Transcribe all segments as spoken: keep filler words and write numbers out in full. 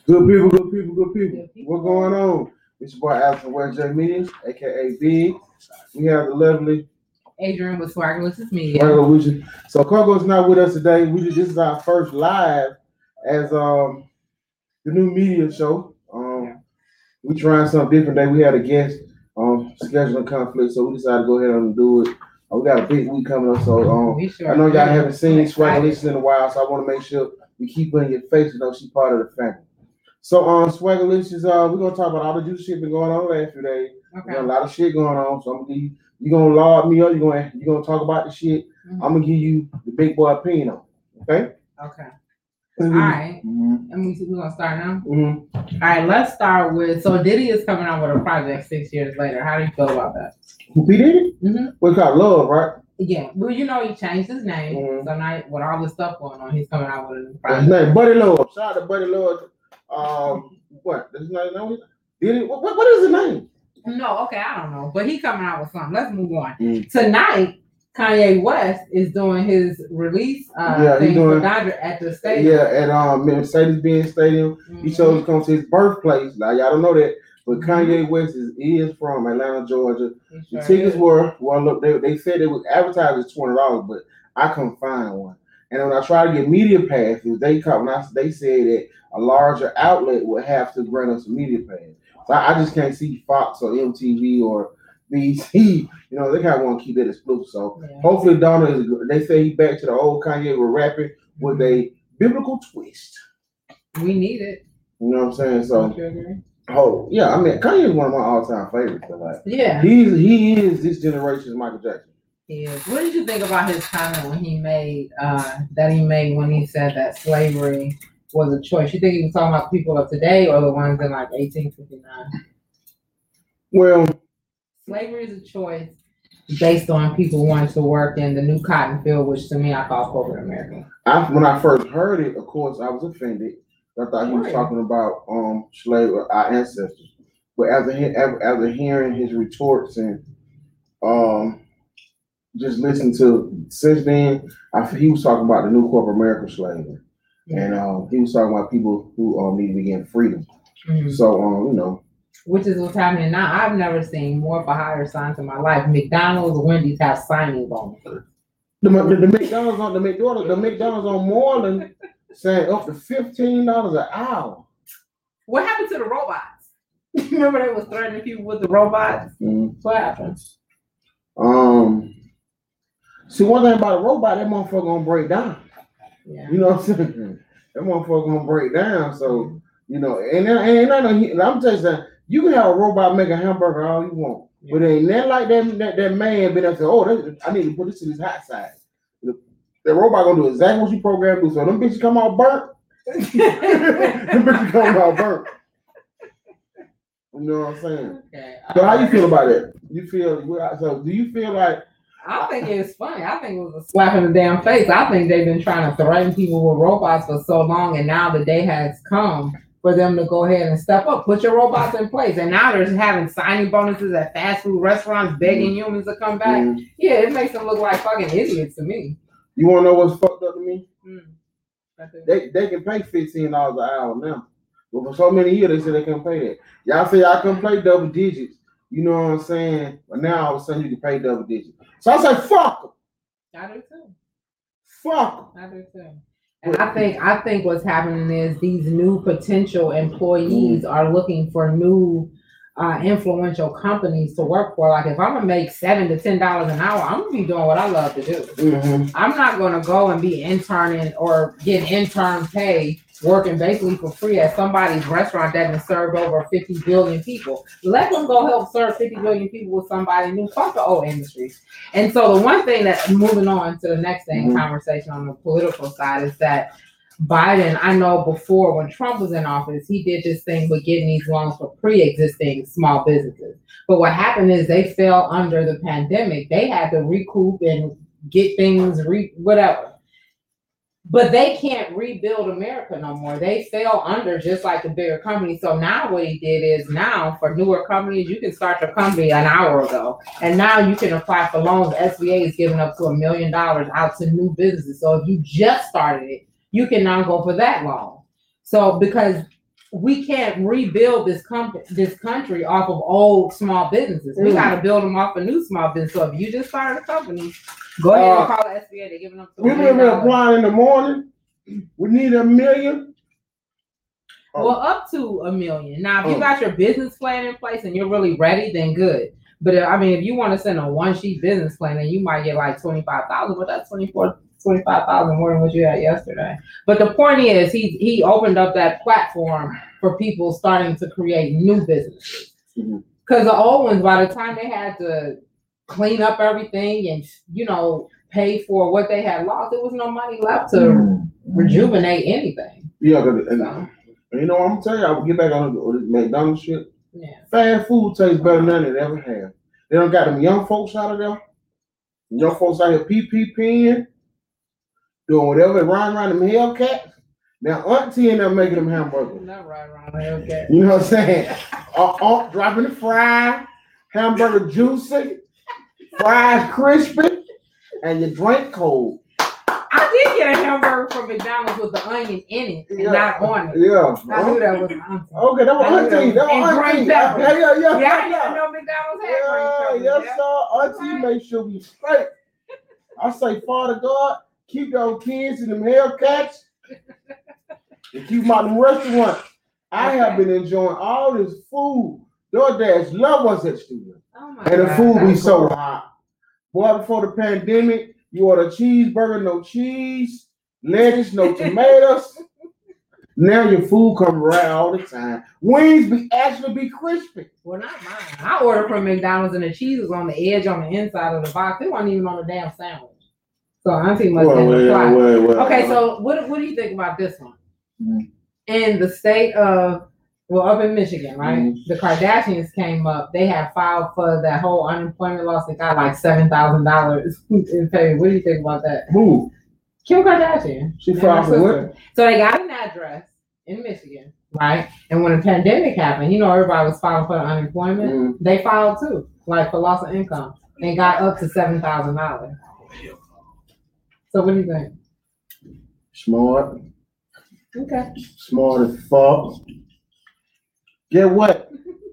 Good people, good people, good people. Good people. What's going on? It's your boy Alex from West J Media, aka Big. We have the lovely Adrian with Swaggerlicious Media. Swaggerlicious. So Coco's not with us today. We this is our first live as um the new media show. Um, yeah. We trying something different today. We had a guest um scheduling conflict, so we decided to go ahead and do it. Uh, we got a big week coming up, so um sure I know y'all haven't seen Swaggerlicious in a while, so I want to make sure we keep her in your face. You know she's part of the family. So um Swaggerlicious, uh we're gonna talk about all the juicy shit been going on the last few days. Okay. Got a lot of shit going on. So I'm gonna give you you're gonna laud me up, you're gonna you're gonna talk about the shit. Mm-hmm. I'm gonna give you the big boy opinion on it. Okay? Okay. All right. Mm-hmm. And we we're gonna start now. Mm-hmm. All right, let's start with so Diddy is coming out with a project six years later. How do you feel about that? Who P Diddy? Mm-hmm. We got Love, right? Yeah, well, you know he changed his name. Mm-hmm. So now with all the stuff going on, he's coming out with a new project. His name Buddy Love. Shout out to Buddy Love. Um, what? His name? Diddy? What, what is his name? No, okay, I don't know, but he coming out with something. Let's move on. Mm. Tonight, Kanye West is doing his release uh, yeah, thing doing, for Dodger at the stadium. Yeah, at um Mercedes-Benz Stadium. Mm-hmm. He chose to come to his birthplace. Now y'all don't know that, but Kanye West is, is from Atlanta, Georgia. Sure the tickets is. were well, look, they they said they was advertised as twenty dollars, but I couldn't find one. And when I tried to get media passes, they come. They said that a larger outlet would have to grant us a media pass. So I, I just can't see Fox or M T V or B C. You know, they kind of want to keep that exclusive. So yeah. Hopefully, Donna is. They say he's back to the old Kanye with rapping with a biblical twist. We need it. You know what I'm saying? So, oh yeah, I mean, Kanye is one of my all-time favorites. So like, yeah, he's he is this generation's Michael Jackson. Yeah. What did you think about his comment when he made uh, that he made when he said that slavery was a choice? You think he was talking about people of today or the ones in like eighteen fifty-nine? Well, slavery is a choice based on people wanting to work in the new cotton field, which to me I call corporate America. I, when I first heard it, of course, I was offended. I thought he was talking about um slavery, our ancestors. But after after, after hearing his retorts and um. just listen to since then, I he was talking about the new corporate American slavery, yeah. and um, he was talking about people who um, need to be getting freedom. Mm-hmm. So um, you know, which is what's happening now. I've never seen more for hire signs in my life. McDonald's, Wendy's have signing bonuses. The, the, the McDonald's on the McDonald's, the McDonald's on Moreland saying up to fifteen dollars an hour. What happened to the robots? Remember they was threatening people with the robots? Mm-hmm. What happened? Um. See, one thing about a robot, that motherfucker gonna break down. Yeah. You know what I'm saying? That motherfucker gonna break down. So, you know, and, and, and I'm telling you, you can have a robot make a hamburger all you want. Yeah. But it ain't that like that, that, that man been up to, oh, that, I need to put this in his hot side. The, the robot gonna do exactly what you programmed to do. So them bitches come out burnt. them bitches come out burnt. You know what I'm saying? Okay. So how you feel about it? You feel, so do you feel like, I think it's funny. I think it was a slap in the damn face. I think they've been trying to threaten people with robots for so long, and now the day has come for them to go ahead and step up, put your robots in place. And now they're having signing bonuses at fast food restaurants, begging mm-hmm. humans to come back. Mm-hmm. Yeah, it makes them look like fucking idiots to me. You want to know what's fucked up to me? Mm-hmm. They they can pay fifteen dollars an hour now, but for so many years they said they couldn't pay that. Y'all say y'all couldn't play double digits. You know what I'm saying? But now all of a sudden you can pay double digits. So I say, fuck them. I do too. Fuck them. I do too. And I think I think what's happening is these new potential employees mm. are looking for new uh, influential companies to work for. Like if I'm gonna make seven to ten dollars an hour, I'm gonna be doing what I love to do. Mm-hmm. I'm not gonna go and be interning or get intern pay working basically for free at somebody's restaurant that has served over fifty billion people. Let them go help serve fifty billion people with somebody new. Fuck the old industry. And so the one thing that, moving on to the next thing, mm-hmm. conversation on the political side, is that Biden, I know before when Trump was in office, he did this thing with getting these loans for pre-existing small businesses. But what happened is they fell under the pandemic. They had to recoup and get things, re- whatever. But they can't rebuild America no more. They fell under just like the bigger companies. So now what he did is now for newer companies, you can start your company an hour ago. And now you can apply for loans. S B A is giving up to a million dollars out to new businesses. So if you just started it, you can now go for that loan. So because we can't rebuild this company, this country off of old small businesses. We Mm. got to build them off of new small business. So if you just started a company, go ahead Uh, and call the S B A. They're giving them. We been applying in the morning. We need a million. Oh. Well, up to a million. Now, if you Oh. got your business plan in place and you're really ready, then good. But if, I mean, if you want to send a one sheet business plan, then you might get like twenty-five thousand, but that's twenty-four, twenty-five thousand more than what you had yesterday. But the point is, he he opened up that platform for people starting to create new businesses. Because mm-hmm. the old ones, by the time they had to clean up everything and, you know, pay for what they had lost, there was no money left to mm-hmm. rejuvenate anything. Yeah, and, so, and you know, I'm gonna tell you, I will get back on this McDonald's shit. Yeah. Fast food tastes better than it ever have. They don't got them young folks out of there. Young folks out here P P Ping, doing whatever, riding around them Hellcats. Now Auntie and them making them hamburgers. Not riding around the Hellcat. You know what I'm saying? uh, uh, dropping the fry, hamburger juicy, fries crispy, and your drink cold. I did get a hamburger from McDonald's with the onion in it and yeah. not on it. Yeah. I knew that was auntie. Okay, that was auntie. That was auntie. Yeah, yeah, yeah. Yeah, yeah, I didn't know McDonald's had yeah, green yes, yeah. sir. Auntie make sure we straight. I say, Father God, keep those kids in them Hellcats and keep them out in the restaurant. I okay. have been enjoying all this food. DoorDash love us at studio. Oh my and the God, food be cool. so hot. Boy, before the pandemic, you order a cheeseburger, no cheese, lettuce, no tomatoes. Now your food come around all the time. Wings be actually be crispy. Well, not mine. I ordered from McDonald's and the cheese was on the edge on the inside of the box. It wasn't even on the damn sandwich. So Auntie must have been well, well, well, Okay, so what what do you think about this one? Mm-hmm. In the state of, well, up in Michigan, right? Mm-hmm. The Kardashians came up. They had filed for that whole unemployment loss. They got like seven thousand dollars in pay. What do you think about that? Who? Kim Kardashian. She filed for what? So they got an address in Michigan, right? And when the pandemic happened, you know, everybody was filing for the unemployment. Mm-hmm. They filed too, like for loss of income. They got up to seven thousand dollars. So what do you think? Smart. Okay. Smart as fuck. Get what?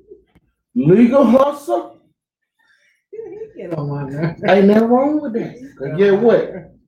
Legal hustle? Get on my nerve. Ain't nothing wrong with that. Cause get what?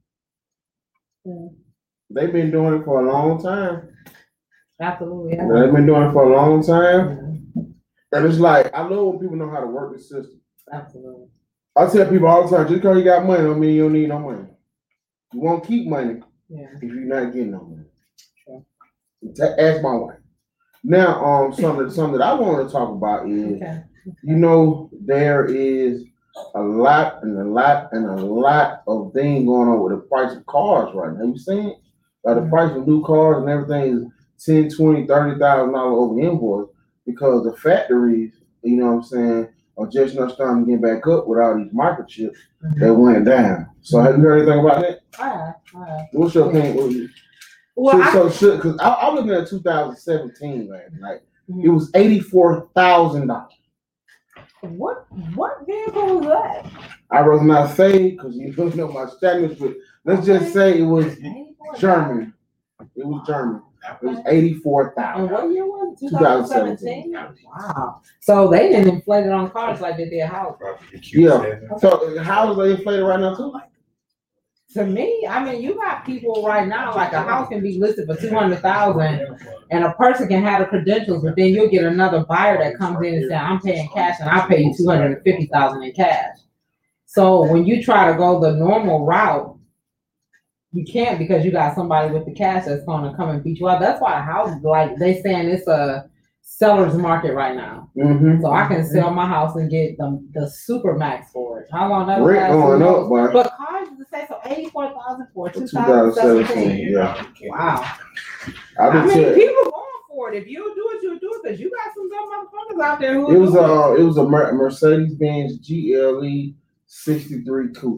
Yeah. They've been doing it for a long time. Absolutely. Yeah. They've been doing it for a long time. Yeah. And it's like, I love when people know how to work the system. Absolutely. I tell people all the time, just because you got money don't mean you don't need no money. You won't keep money yeah. if you're not getting no money. Sure. Ask my wife. Now, um, something, something that I want to talk about is, okay. you know, there is a lot and a lot and a lot of things going on with the price of cars right now. You seen it? Like the price of new cars and everything is ten, twenty, thirty thousand dollars over invoice because the factories, you know what I'm saying, are just not starting to get back up with all these microchips mm-hmm. that went down. So have you heard anything about that? I have. I have. What's your opinion? Well, so, so because I, I was looking at two thousand seventeen last night. Mm-hmm. It was eighty-four thousand dollars. What what vehicle was that? I was not say because you don't know my standards, but let's just say it was German. It was German. It was eighty-four thousand. And what year was it? twenty seventeen. Wow. So they didn't inflate it on cars like they did houses. Yeah. So houses are inflated right now too. To me, I mean, you got people right now, like a house can be listed for two hundred thousand and a person can have the credentials, but then you'll get another buyer that comes in and says, I'm paying cash and I'll pay you two hundred fifty thousand in cash. So when you try to go the normal route, you can't because you got somebody with the cash that's going to come and beat you out. That's why houses, like they saying it's a seller's market right now. Mm-hmm. So I can sell my house and get the, the super max for it. How long that was? Rent going up, but, but cars is the same. So eighty-four thousand for two thousand seventeen. Yeah. Wow. I, I mean, tell, people going for it. If you do it, you do it because you got some dumb motherfuckers out there who. It was a uh, it was a Mercedes Benz G L E sixty-three coupe.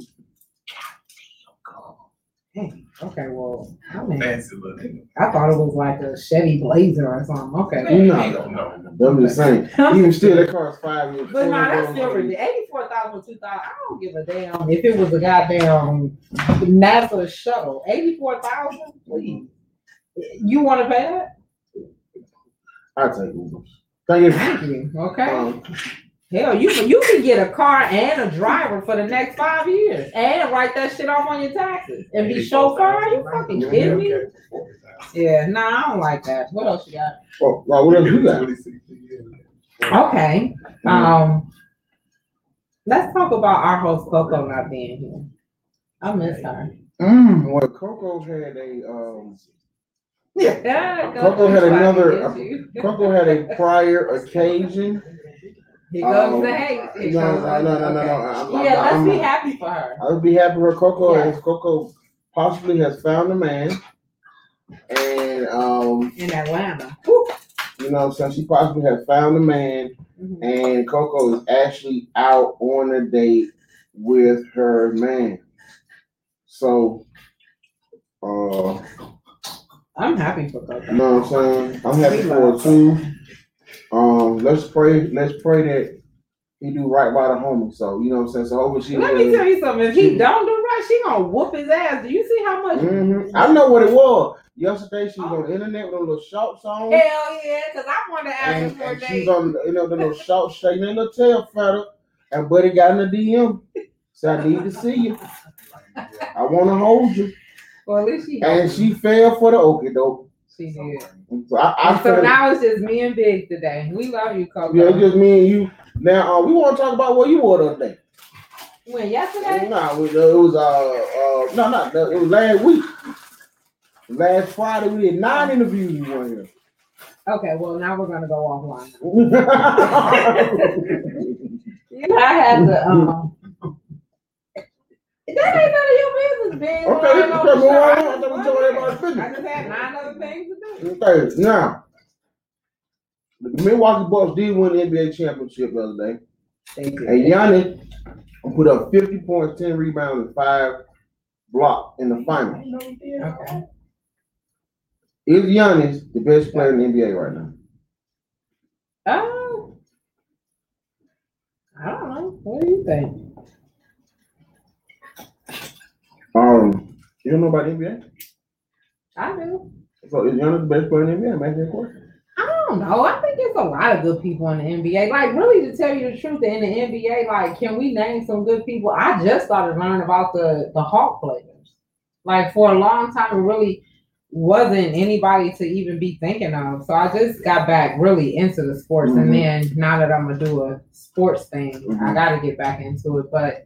Okay, well, I mean, fancy looking. I thought it was like a Chevy Blazer or something. Okay, no, no, no, no. I'm just saying. Even still, that car is five years. But no, that's still ridiculous. Eighty-four thousand, two thousand. I don't give a damn if it was a goddamn NASA shuttle. Eighty-four thousand. You want to pay that? I take Ubers. Thank you. Thank you. Okay. Um, Hell, you can you can get a car and a driver for the next five years and write that shit off on your taxes and be chauffeur. Are you fucking kidding me? Yeah, nah, I don't like that. What else you got? oh, well, what else you got? Okay. Um, let's talk about our host Coco not being here. I miss her. Mm, well, Coco had a um. Yeah, yeah Coco had another. Coco had a prior occasion. He goes um, the hate. He no, goes no, no, no, no, okay. no, I'm, Yeah, I'm, let's I'm, be happy for her. I would be happy for Coco, Yeah. as Coco possibly has found a man, and um, in Atlanta. You know what I'm saying? She possibly has found a man, Mm-hmm. and Coco is actually out on a date with her man. So, uh, I'm happy for Coco. you know what I'm saying? I'm happy for her too. Um, let's pray. Let's pray that he do right by the homie. So you know what I'm saying. So hopefully she. Let me tell you something. If he don't do right, she gonna whoop his ass. Do you see how much? Mm-hmm. I know what it was. Yesterday she was on the internet with a little shorts on. Hell yeah, because I wanted to ask her And, for a and date. she's on, you know, the little short, straight in the tail feather. And Buddy got in the D M. So I need to see you. I want to hold you. Well, at least she. And she fell for the okie doke. She did. So, I, I so feel, now it's just me and Big today. We love you, Coco. Yeah, it's just me and you. Now uh, we want to talk about what you wore the other day. When yesterday? No, it was uh, uh no, not no, it was last week. Last Friday we did nine interviews in one here. Okay, well now we're gonna go offline. You know, I had to um. That ain't none of your business, Big. Okay, I, I thought we told everybody's business. I just had nine other things to do. Okay, now the Milwaukee Bucks did win the N B A championship the other day. Thank you. And Giannis put up fifty points, ten rebounds, and five blocks in the finals. Okay. Is Giannis the best player in the N B A right now? Oh, I don't know. What do you think? Um, you don't know about the N B A? I do. So is Giannis the best player in the N B A? I'm asking that question. I don't know. I think there's a lot of good people in the N B A. Like, really, to tell you the truth, in the N B A, like, can we name some good people? I just started learning about the the Hawk players. Like, for a long time, it really wasn't anybody to even be thinking of. So I just got back really into the sports, Mm-hmm. and then now that I'm gonna do a sports thing, Mm-hmm. I got to get back into it. But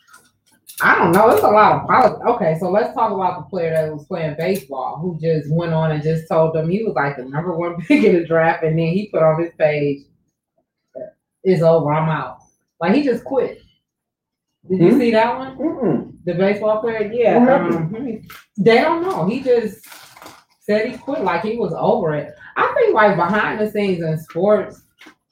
I don't know. It's a lot of politics. Okay, so let's talk about the player that was playing baseball who just went on and just told them he was like the number one pick in the draft, and then he put on his page, "It's over. I'm out." Like he just quit. Did you Hmm? see that one? Mm-mm. The baseball player? Yeah. What Um, happened? they don't know. He just said he quit. Like he was over it. I think like behind the scenes in sports,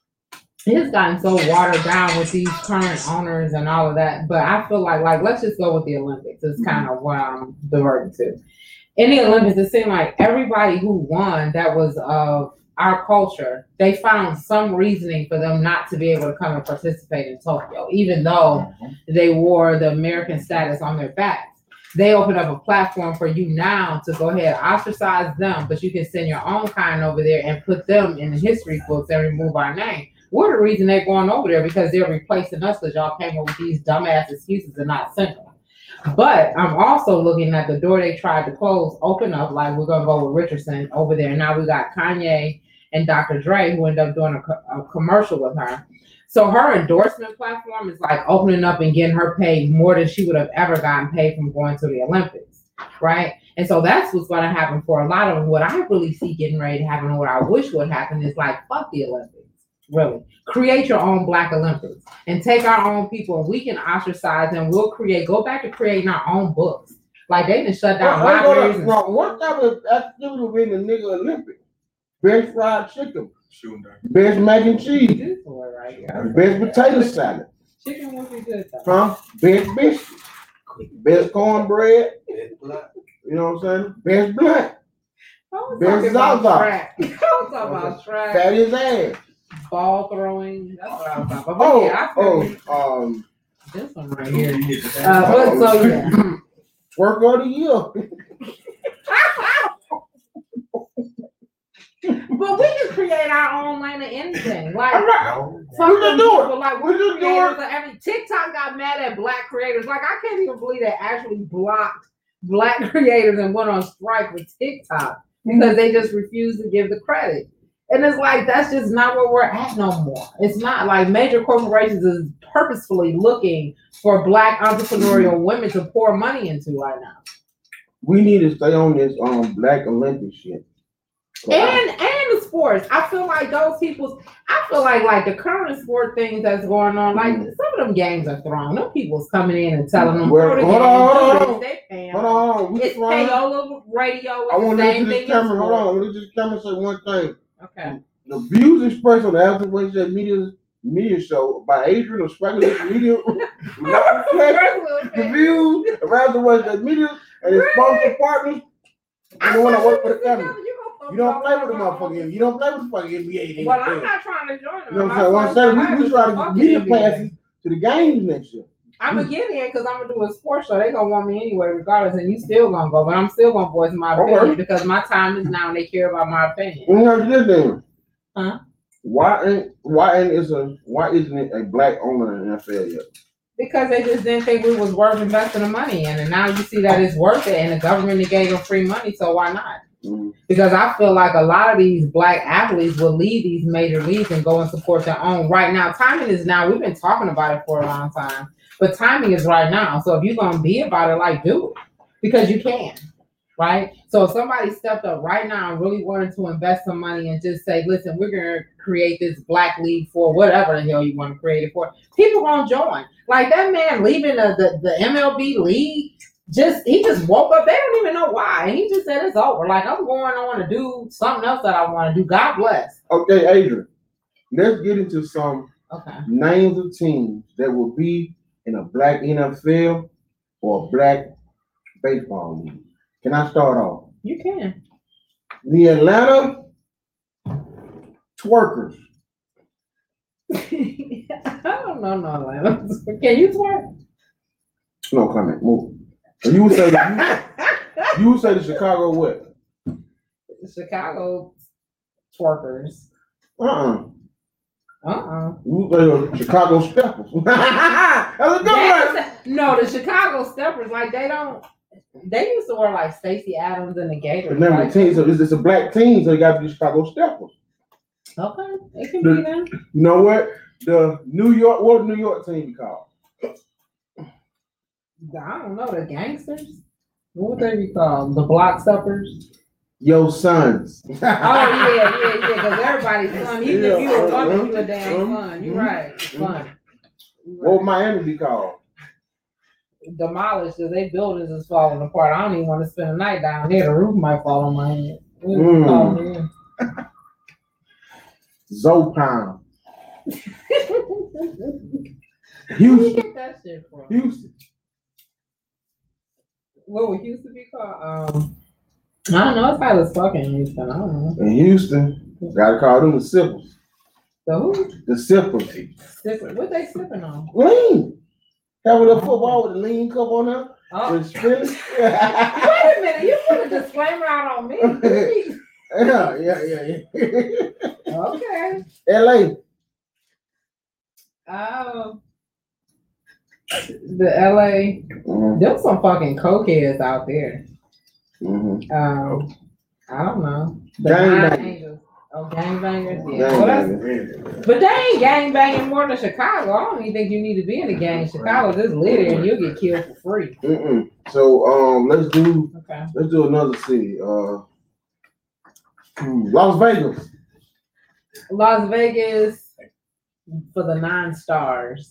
it's gotten so watered down with these current owners and all of that. But I feel like, like let's just go with the Olympics. It's kind of what I'm diverting to. In the Olympics, it seemed like everybody who won that was of our culture, they found some reasoning for them not to be able to come and participate in Tokyo, even though they wore the American status on their backs. They opened up a platform for you now to go ahead, ostracize them, but you can send your own kind over there and put them in the history books and remove our name. We're the reason they're going over there because they're replacing us because y'all came up with these dumbass excuses and not sent them. But I'm also looking at the door they tried to close, open up, like we're going to go with Richardson over there. Now we got Kanye and Doctor Dre who ended up doing a, co- a commercial with her. So her endorsement platform is like opening up and getting her paid more than she would have ever gotten paid from going to the Olympics, right? And so that's what's going to happen for a lot of them. What I really see getting ready to happen and what I wish would happen is like, fuck the Olympics. Really, create your own Black Olympics and take our own people, and we can ostracise and we'll create. Go back to creating our own books. Like they didn't shut down Well, libraries. to, And no, what type of activity would be in the nigga Olympics? Best fried chicken, best mac and cheese, this one right here. best potato salad, Chicken would be good though. huh? Best biscuit, best cornbread. You know what I'm saying? Best blunt, I was Best talking about Zaza. track. I was talking about track. fat his ass. Ball throwing. That's what I was talking about. But Oh, yeah, I feel you. oh, um, This one right here. Uh, but so yeah. twerk of the year. But we can create our own lane of anything. Like, I'm not. fuck We just them do it. people, like We we're just do creators it. of every TikTok got mad at black creators. Like, I can't even believe they actually blocked black creators and went on strike with TikTok because they just refused to give the credit. And it's like, that's just not where we're at no more. It's not like major corporations is purposefully looking for black entrepreneurial women to pour money into right now. We need to stay on this um Black Olympic shit. And and the sports. I feel like those people, I feel like like the current sport things that's going on, like Mm. some of them games are thrown. Them people's coming in and telling them, Well, "Throw the hold game, on, do hold this, on. they paying Hold them." on, hold on. We It's trying. payola radio. I It's the want to same look at thing this in camera. Hold sport. on. Let me just camera say one thing. Okay. The views expressed on the African Wednesday media media show by Adrian of Speculative Media not reflect the views of African Wednesday media and its sponsor partners. And the one that work for the camera. You don't play with the motherfucker. You don't play with the fucking N B A. Well, I'm not trying to join them. You know what I'm saying? What I'm saying, we, we try to get media passes to the games next year. I'm gonna get in because I'm gonna do a sports show. They gonna want me anyway, regardless, and you still gonna go, but I'm still gonna voice my opinion Okay. because my time is now, and they care about my opinion. Let me ask you this then. Huh? Why ain't why ain't is a why isn't it a black owner in the N F L yet? Because they just didn't think we was worth investing the money in, and now you see that it's worth it, and the government gave them free money, so why not? Mm. Because I feel like a lot of these black athletes will leave these major leagues and go and support their own. Right now, timing is now. We've been talking about it for a long time, but timing is right now. So if you're gonna be about it, like do it because you can, right? So if somebody stepped up right now and really wanted to invest some money and just say, "Listen, we're gonna create this black league for whatever the hell you want to create it for," people gonna join. Like that man leaving the the, the M L B league. Just he just woke up. They don't even know why. And he just said it's over. Like I'm going on to do something else that I want to do. God bless. Okay, Adrian. Let's get into some Okay. names of teams that will be in a black N F L or a black baseball league. Can I start off? You can. The Atlanta Twerkers. I don't know no Atlanta. Can you twerk? No comment. Move. And you would say that you, you would say the Chicago what? Chicago twerkers. Uh-uh. Uh-uh. You would say the Chicago Steppers. That's a good one. That's- No, the Chicago Steppers, like they don't. They used to wear like Stacey Adams and the Gators. Remember like, the team, so it's, it's a black team, so they got to be the Chicago Steppers. Okay, it can The- be them. You know what? The New York, what New York team be called? I don't know, the gangsters? What would they be called? The block steppers? Yo Sons. Oh yeah, yeah, yeah, because everybody's fun. Even if you a woman, you a damn Mhm. fun. You Mhm. right. Fun. You What would right. Miami be called? Demolished because they buildings is falling apart. I don't even want to spend a night down here. The roof might fall on my head. Mm. Oh, Zopan. man. Where you Houston. get that shit from? Houston. What would Houston be called? Um, I don't know. It's probably was fucking Houston. I don't know. In Houston, gotta call them the Sippers. So who? The Sippers. Sipping? What they sipping on? Lean. Have a little football with a lean cup on there. Oh. With Philly. Wait a minute. You put a disclaimer out on me. Yeah, yeah, yeah, yeah. Okay. L A. Oh. The L A. Mm-hmm. There's some fucking cokeheads out there. Mm-hmm. Um, I don't know. The Gang Nine bangers. Angels. Oh, gangbangers? Yeah. Gang Well, that's, bangers. but they ain't gang banging more than Chicago. I don't even think you need to be in a gang. Chicago just litter and you'll get killed for free. Mm-mm. So um, let's do Okay. let's do another city. Uh, hmm, Las Vegas. Las Vegas for the nine stars.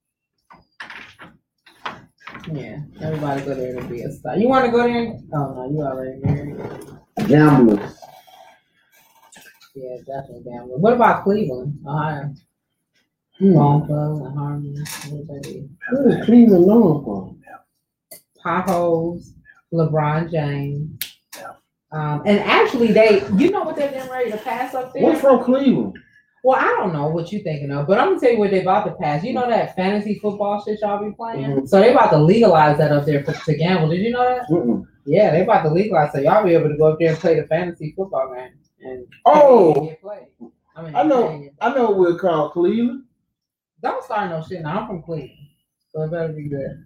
Yeah, everybody go there to be a star. You want to go there? Oh no, you already married. Gamblers. Yeah, definitely gambling. What about Cleveland, Ohio? Hmm. Ball Club and Harmony. What would that be? Where is Cleveland known for? Potholes, LeBron James. Um, and actually, they, you know what they're getting ready to pass up there? What's from Cleveland? Well, I don't know what you're thinking of, but I'm gonna tell you what they about to pass. You know that fantasy football shit y'all be playing? Mhm. So they about to legalize that up there for, to gamble. Did you know that? Mm-mm. Yeah, they about to legalize, so y'all be able to go up there and play the fantasy football game and Oh. and get played. I mean, I know, dang it. I know what we'll call Cleveland. Don't start no shit. Now I'm from Cleveland, so it better be good.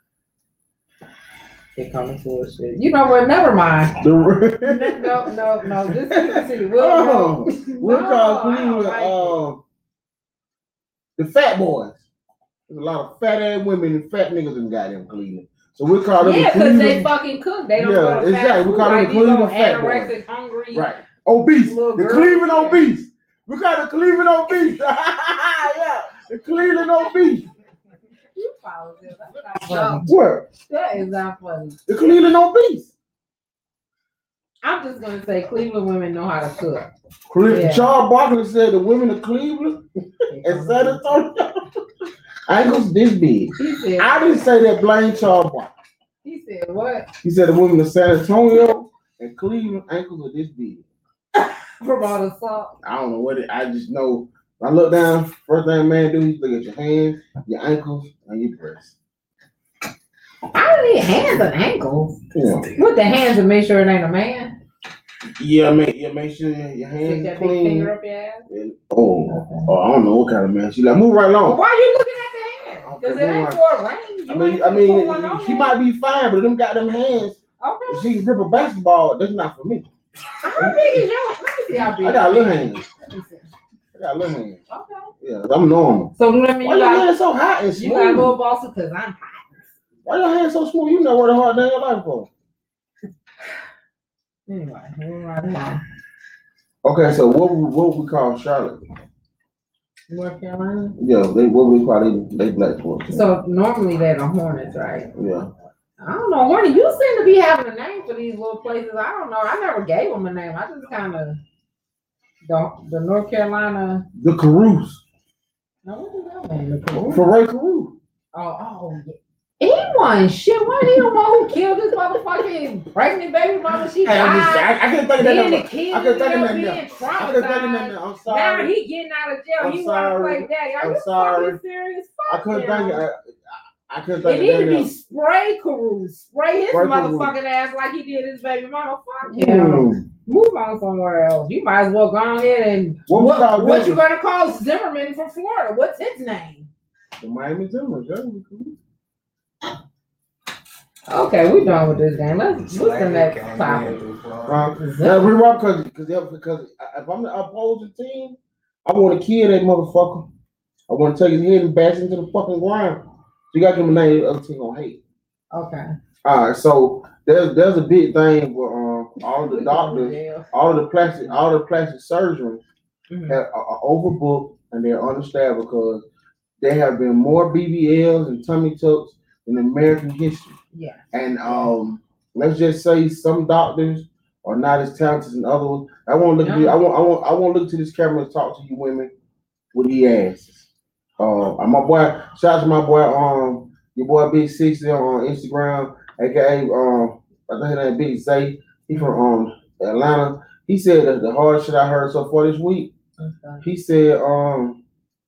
They coming to us shit. You know what? Never mind. The, no, no, no. Just keep it to you. We'll, oh, we'll, we'll no, call I don't Cleveland like uh, the fat boys. There's a lot of fat ass women and fat niggas in goddamn Cleveland. So we'll call them yeah, the because they Cleveland. fucking cook. They don't Yeah, go to exactly. fast We food call them like the these Cleveland old fat boys. anorexic, hungry. Right. Obese. Little The girls, Cleveland yeah. obese. We call the Cleveland obese. Yeah. The Cleveland obese. You follow this. That's not funny. What? That is not funny. The Cleveland obese. I'm just gonna say Cleveland women know how to cook. Cle- Yeah. Charles Barkley said the women of Cleveland and San Antonio ankles this big. He said, I didn't say that. Blame Charles Barkley. He said what? He said the women of San Antonio and Cleveland ankles are this big. From all the salt. I don't know what it. I just know. When I look down, first thing a man do, he look at your hands, your ankles, and your breasts. I don't need hands and ankles. Yeah. With the hands and make sure it ain't a man. Yeah, make yeah, make sure your Stick hands that are big clean. finger up your ass. And, oh, oh, I don't know what kind of man she like. Move right Well, along. why you looking at the hands? Because Okay, it ain't move for a ring. You I mean, ain't I finna pull one mean, on she there. might be fine, but them got them hands. Okay. She can grip a basketball. That's not for me. How big is your? Let me see how big. I got little hands. Let me see. I got little hands. Okay. Yeah, I'm normal. So do that mean Why you your got, hands so hot and you got a smooth? little bossy? Because I'm hot. Why your hands so smooth? You know what a hard day in your life for. Anyway, moving right along. Okay, so what we, what we call Charlotte? North Carolina. Yeah, they what we call they they black folks. So normally they're the Hornets, right? Yeah. I don't know, Hornet. You seem to be having a name for these little places. I don't know. I never gave them a name. I just kind of the the North Carolina. The Caruso. No, what is that name? The Caruso? For Ray Caruso. Oh, oh, yeah. He won shit. Wasn't he the one who killed his motherfucking pregnant baby mama? She Hey, I'm just, died. I, I couldn't think of Then the that. kid I couldn't think of ended that. up being now. I couldn't think of that. traumatized. now. I'm Now sorry. he getting out of jail. I'm He sorry. want to play daddy. Are I'm you sorry. fucking serious? I Fuck couldn't him. think of I, I couldn't It think need of to that. be now. spray Caruso. Spray his Spray motherfucking ass like he did his baby mama. Fuck him. Mm. Move on somewhere else. You might as well go on ahead and What we what, call what Denver? you gonna call Zimmerman from Florida? What's his name? The Miami Timbers. Okay, we done with this game. Let's what's the next topic? Uh, now we rock because because because if I'm the opposing team, I want to kill that motherfucker. I want to take his head and bash into the fucking ground. So you got to give him a name the other team gonna hate. Okay. All right, so there's there's a big thing where um all the doctors, all of the plastic, all the plastic surgeons Mhm. have, are, are overbooked and they're understaffed because there have been more B B Ls and tummy tucks in American history. Yeah. And um, let's just say some doctors are not as talented as others. I want to look at you. I want I want I want to look to this camera and talk to you women with the asses. Uh, my boy, shout out to my boy, um, your boy Big sixty on Instagram, aka um, I think his name Big Zay. He from um Atlanta. He said that the hardest shit I heard so far this week. Okay. He said um,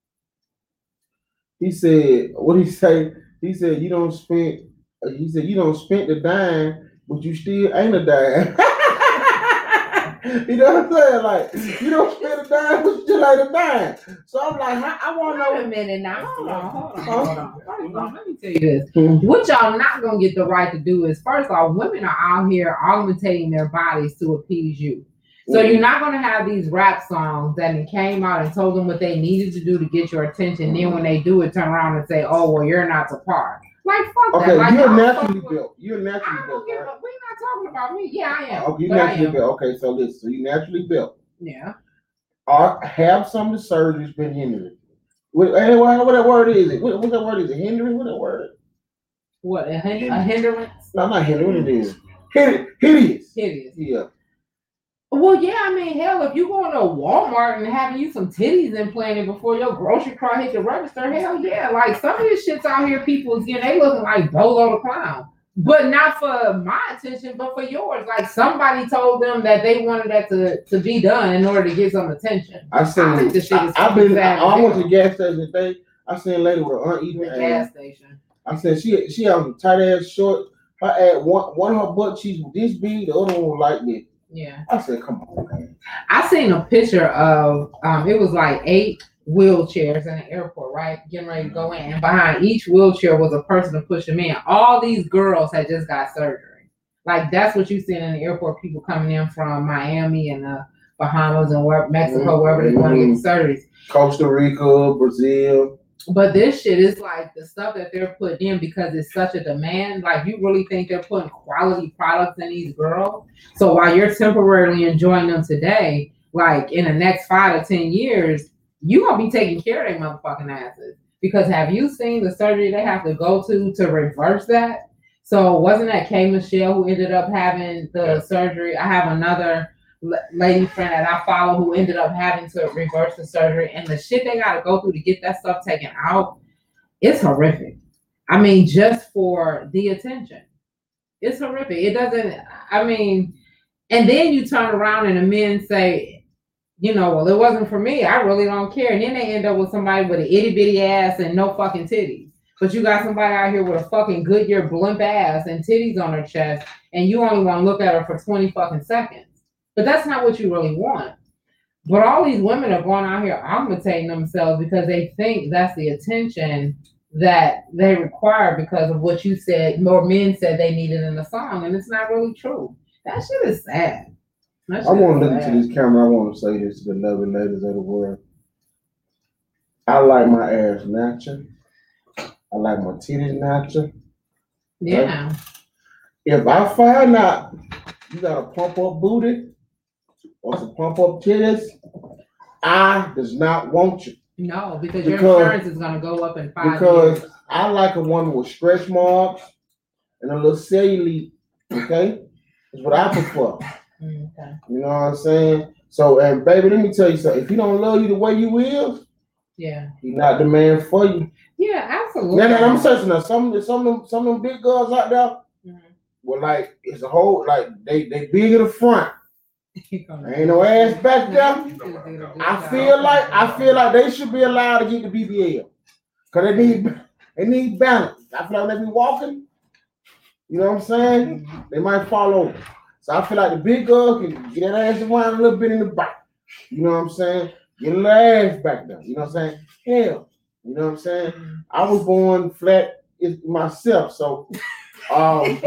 he said what he say? He said you don't spend. He said you don't spend the dime, but you still ain't a dime. You know what I'm saying? Like you don't spend a dime, but you still ain't a dime. So I'm like, I, I want to Wait a know. minute now. Hold on, hold on, hold on. First off, let me tell you this. Hmm. What y'all not gonna get the right to do is first off, women are out here augmentating their bodies to appease you. So Mhm. you're not gonna have these rap songs that it came out and told them what they needed to do to get your attention. Then when they do it, turn around and say, "Oh, well, you're not to par." Like fuck Okay, that. Like, you're y'all naturally fuck- built. You're I naturally don't built. give a. Right? We're not talking about me. Yeah, I am. Okay, you're but I naturally am. built. Okay, so listen. So you naturally built. Yeah. Are have some of the surgeries been hindering? What, hey, what, what that word is it? What, what that word is it? Hindering? What that word? What a, hin- a hindrance? No, not hindering. What it is? Hid- hideous. Hideous. Yeah. Well, yeah, I mean, hell, if you going to Walmart and having you some titties implanted before your grocery cart hit the register, hell yeah. Like, some of this shit's out here, people's getting, they looking like Bolo the Clown. But not for my attention, but for yours. Like, somebody told them that they wanted that to, to be done in order to get some attention. I seen. I think this shit is I, I've been. I, savage. I went to the gas station today. I seen a lady with an The uneven ass. gas station. I said she she had some tight ass shorts. Her ass one one of her butt cheeks was this big, the other one was like this. Yeah. I said, come on, man. I seen a picture of um, it was like eight wheelchairs in the airport, right? Getting ready to go in, and behind each wheelchair was a person to push them in. All these girls had just got surgery. Like that's what you see in the airport. People coming in from Miami and the Bahamas and where, Mexico, mm-hmm. wherever they want to get the surgeries. Costa Rica, Brazil. But this shit is like the stuff that they're putting in because it's such a demand. Like you really think they're putting quality products in these girls? So while you're temporarily enjoying them today, like in the next five to ten years, you gonna be taking care of their motherfucking asses. Because have you seen the surgery they have to go to to reverse that? So wasn't that K Michelle who ended up having the yeah. surgery? I have another lady friend that I follow who ended up having to reverse the surgery, and the shit they gotta go through to get that stuff taken out, it's horrific. I mean, just for the attention. It's horrific. It doesn't, I mean, and then you turn around and the men say, you know, well, it wasn't for me. I really don't care. And then they end up with somebody with an itty bitty ass and no fucking titties. But you got somebody out here with a fucking Goodyear blimp ass and titties on her chest, and you only want to look at her for twenty fucking seconds. But that's not what you really want. But all these women are going out here augmentating themselves because they think that's the attention that they require because of what you said, more men said they needed in the song, and it's not really true. That shit is sad. Shit I want to look into this camera. I want to say this to the lovely ladies of the world. I like my ass natural. I like my titties natural. Yeah. Right? If I find out you got a pump up booty or some pump up titties, I does not want you. No, because, because your insurance is gonna go up in five because years. I like a woman with stretch marks and a little cellulite. Okay, that's what I prefer. Okay. You know what I'm saying? So, and baby, let me tell you something. If he don't love you the way you is, yeah, he's not the man for you. Yeah, absolutely. Now, now I'm saying now, some some of them some of them big girls out there, mm-hmm. well, like it's a whole like they they big in the front. Ain't no ass back there. I feel like I feel like they should be allowed to get the B B L because they need they need balance. I feel like they be walking. You know what I'm saying? Mm-hmm. They might fall over. So I feel like the big girl can get that ass around a little bit in the back. You know what I'm saying? Get a little ass back there. You know what I'm saying? Hell, you know what I'm saying? Mm-hmm. I was born flat myself, so um,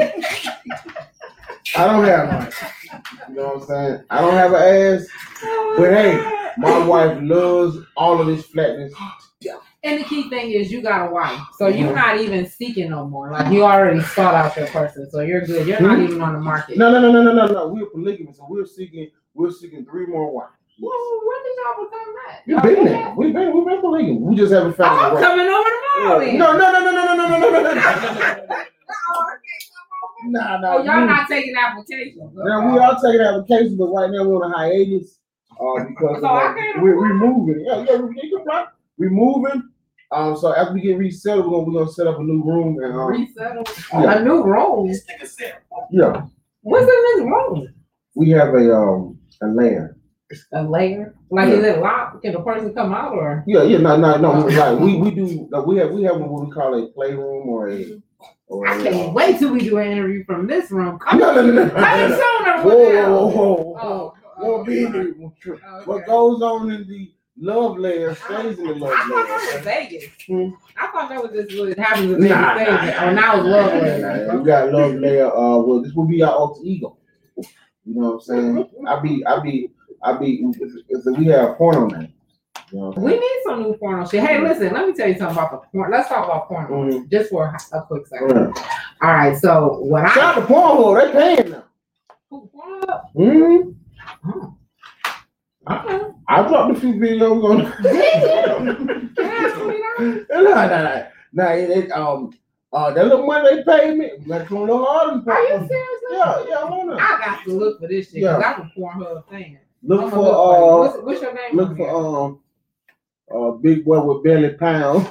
I don't have one. You know what I'm saying? I don't have an ass, but hey, my wife loves all of this flatness. And the key thing is you got a wife, so you're mm-hmm. not even seeking no more. Like you already sought out your person, so you're good. You're mm-hmm. not even on the market. No, no, no, no, no, no, no. We're polygamous, so we're seeking, we're seeking three more wives. Well, when did y'all become that? We've been there. We've been, we've been polygamous. We just haven't found. Oh, I'm coming over tomorrow. Yeah. No, no, no, no, no, no, no, no, no, no, no. Nah, nah. Oh, y'all not taking applications. Now we are taking applications, but right now we're on a hiatus uh, because so of, I can't we're, we're moving. Yeah, yeah, we can fly. We're moving. Um, so after we get resettled, we're gonna we're gonna set up a new room and um, resettle yeah. a new room. Yeah. What's in this room? We have a um a layer. A layer? Like yeah. Is it locked? Can the person come out or? Yeah, yeah, no, no, no. Like we we do. Like, we have we have what we call a playroom or a. Or I can't uh, wait till we do an interview from this room. Come no, no, no, no, no. I ain't showing her what Whoa, whoa, whoa, whoa, oh, whoa. Oh, okay. What goes on in the love layer stays in the love I layer. I thought that was Vegas. Hmm? I thought that was just what happens in Vegas. Nah, nah, nah, oh, now it's love layer. Nah, nah, we got love layer. Uh, well, this will be our alter ego. You know what I'm saying? I be, I be, I be. If, if we have porno name. You know we need some new porno shit. Hey, listen, let me tell you something about the porn. Let's talk about porno mm-hmm. just for a, a quick second. Mm-hmm. All right, so what I shout out to Pornhub, they paying now. Who, Pornhub? Mm-hmm. Oh. Okay. I dropped a few videos on. Did you? no, no, no, no. It, it, um, uh, that little money they paid me, we got to come a little harder. Are you serious? Yeah, yeah, I wanna. I got to look for this shit because yeah. I'm a Pornhub fan. Look I'm for look uh, what's, what's your name? Look for um, uh, big boy with belly pound.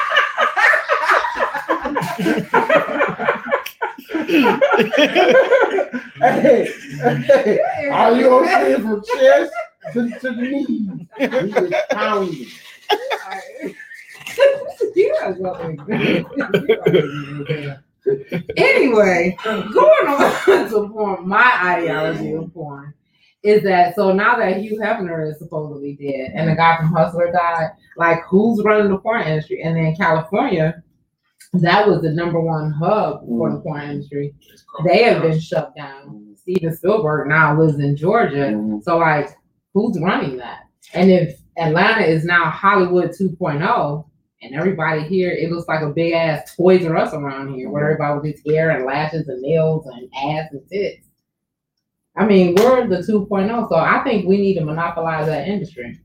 hey, hey, all you gonna see from chest to, to the knees. He was pounding. Anyway, going on to porn, my ideology of porn is that so now that Hugh Hefner is supposedly dead and the guy from Hustler died, like who's running the porn industry? And then California, that was the number one hub for the porn industry. They have been shut down. Steven Spielberg now lives in Georgia. Mm-hmm. So like, who's running that? And if Atlanta is now Hollywood two point oh, and everybody here, it looks like a big ass Toys R Us around here, where everybody with its hair and lashes and nails and ass and tits. I mean, we're the two point oh, so I think we need to monopolize that industry.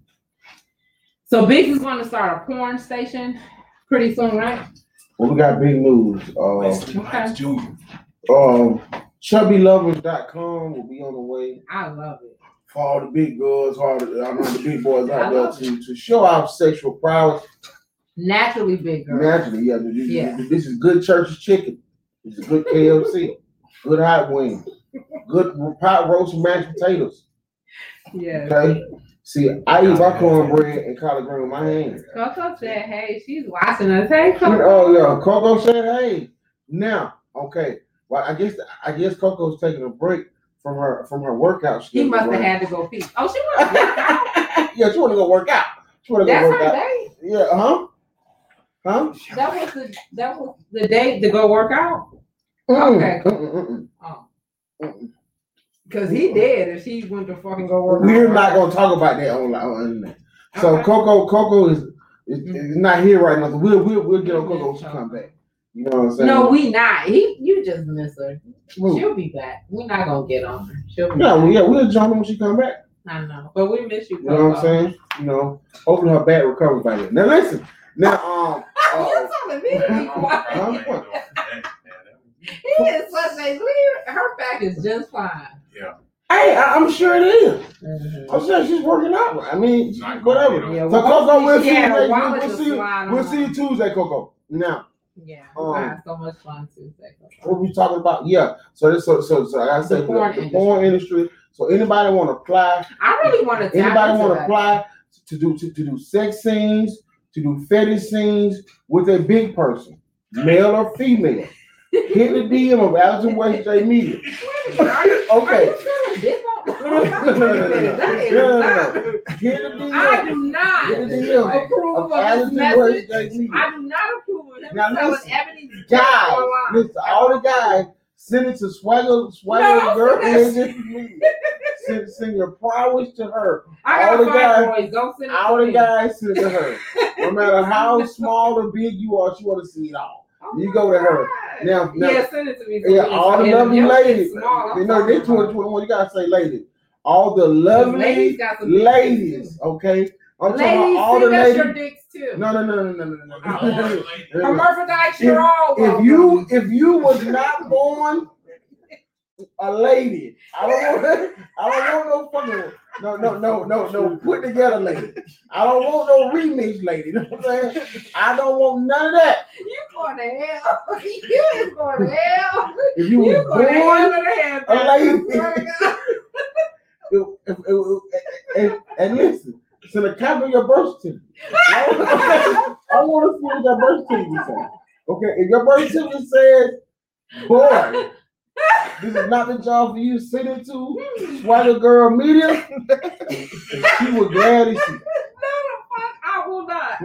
So Biggs is going to start a porn station pretty soon, right? Well, we got big news. Uh, okay. Um, chubby lovers dot com will be on the way. I love it. For all the big girls, all the, I know the big boys out there to, to show our sexual prowess. Naturally big girls. Naturally, yeah. This, yeah. This is good church's chicken. This is good K F C. Good hot wings. Good pot roast and mashed potatoes. Yeah. Okay. See, I eat my cornbread and collard green with my hands. Coco said, "Hey, she's watching us. Hey, Coco." Oh yeah, Coco said, "Hey." Now, okay. Well, I guess I guess Coco's taking a break from her from her workout. She must have had to go pee. Oh, she want to work out. Yeah, she want to go work out. She want to That's go work her out. day. Yeah, huh? Huh? That was the that was the day to go work out. Mm-mm. Okay. Mm-mm, mm-mm. Oh. Mm-mm. Cause he dead if she went to fucking go work. We're not gonna talk about that on on that. So okay. Coco, Coco is, is, is not here right now. So we'll we'll we'll get on Coco when she come back. You know what I'm saying? No, we not. He, you just miss her. Ooh. She'll be back. We're not gonna get on her. She'll be yeah, back. well, yeah, we'll join her when she come back. I know, but we miss you. You know what I'm saying? You know, hopefully her back recovers by then. Now listen, now um, uh, you're telling me to be quiet. He is such a leader. Her back is just fine. Yeah. Hey, I, I'm sure it is. Mm-hmm. I'm sure she's working out. I mean, she, whatever. Yeah, so Coco, we'll see you. Yeah, We'll, we'll see you. We'll see you Tuesday, Coco. Now. Yeah, we um, had so much fun Tuesday. Coco. What we talking about? Yeah. So this, so so so like I said, the, porn, the, the porn industry. So anybody want to apply? I really want to. Anybody want to apply to do to, to do sex scenes, to do fetish scenes with a big person, male or female? Hit the D M of Allison West J Media. Okay. I do not approve of this message. I do not approve of him telling Ebony guys, listen, all the guys, send it to Swagger, Swagger no, Girl Media. Send, send your prowess to her. I got all the guys, boys. Don't send it all to the me. guys send it to her. No matter how small or big you are, she want to see it all. Oh you go to her. Now, now, yeah, send it to me. Yeah, all the lovely ladies. You know, they twenty twenty-one. You gotta say ladies. All the lovely ladies, ladies okay? I'm ladies, talking about all the ladies. Your dicks too. No, no, no, no, no, no, no. Hermaphrodites, you're all. If you if you was not born a lady, I don't want I don't want no fucking no no no no no put together lady. I don't want no remix lady. You know what I'm saying? I don't want none of that. You going to hell? You is going to hell. If you, you was born a lady. If, if, if, and, and listen, send a copy of your birth certificate. I want to see what your birth certificate says. Okay, if your birth certificate says, boy, this is not the job for you, send it to Swagger Girl Media. She was glad to see. No, the fuck, I will not.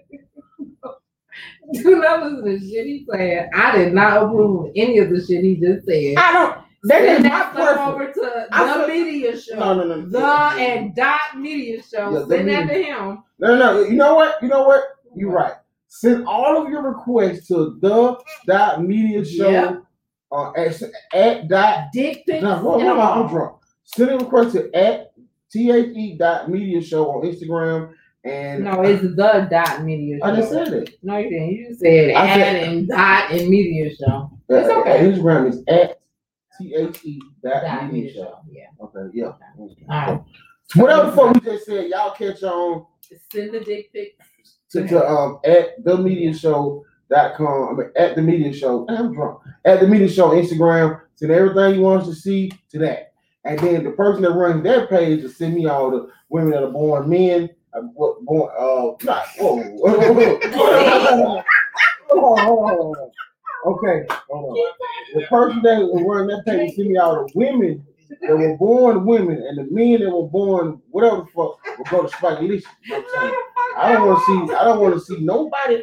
Do not listen to shit he said. I did not approve any of the shit he just said. I don't. They did not over to the I media show. No, no, no. The and dot media show. Yeah, send that to him. No, no, you know what? You know what? You're right. Send all of your requests to the dot media show. Yep. Uh, at, at dot dick pics. No, hold on, I'm drunk. Send a request to at the dot media show on Instagram. And no, it's the dot media show. I just said it. No, you didn't. You just said I at said, and dot and media show. Uh, it's okay. Instagram is at T H E dot media, media show. show. Yeah. Okay, yeah. Okay. All right. Whatever the fuck we just said, y'all catch on. Send the dick pic to, to um at the media show dot com. I mean at the media show. I'm drunk. At the media show Instagram. Send everything you want us to see to that. And then the person that runs their page will send me all the women that are born men. Uh, born uh not whoa. whoa, whoa, whoa. Hold on, hold on, hold on. Okay, hold on. The person that will run that page will send me all the women that were born women and the men that were born whatever the fuck will go to Spike Lee. You know what I'm saying? I don't want to see. I don't want to see nobody.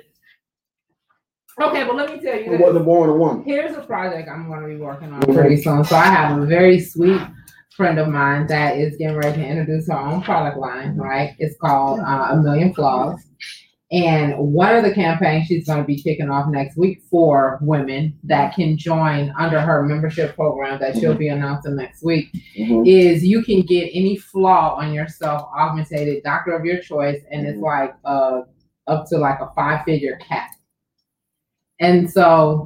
Okay, but let me tell you, who wasn't born a woman. Here's a project I'm going to be working on pretty soon. So I have a very sweet friend of mine that is getting ready to introduce her own product line. Right? It's called uh, A Million Flaws. And one of the campaigns she's going to be kicking off next week for women that can join under her membership program that she'll be announcing next week mm-hmm. is you can get any flaw on yourself augmented doctor of your choice, and it's like uh, up to like a five-figure cap. And so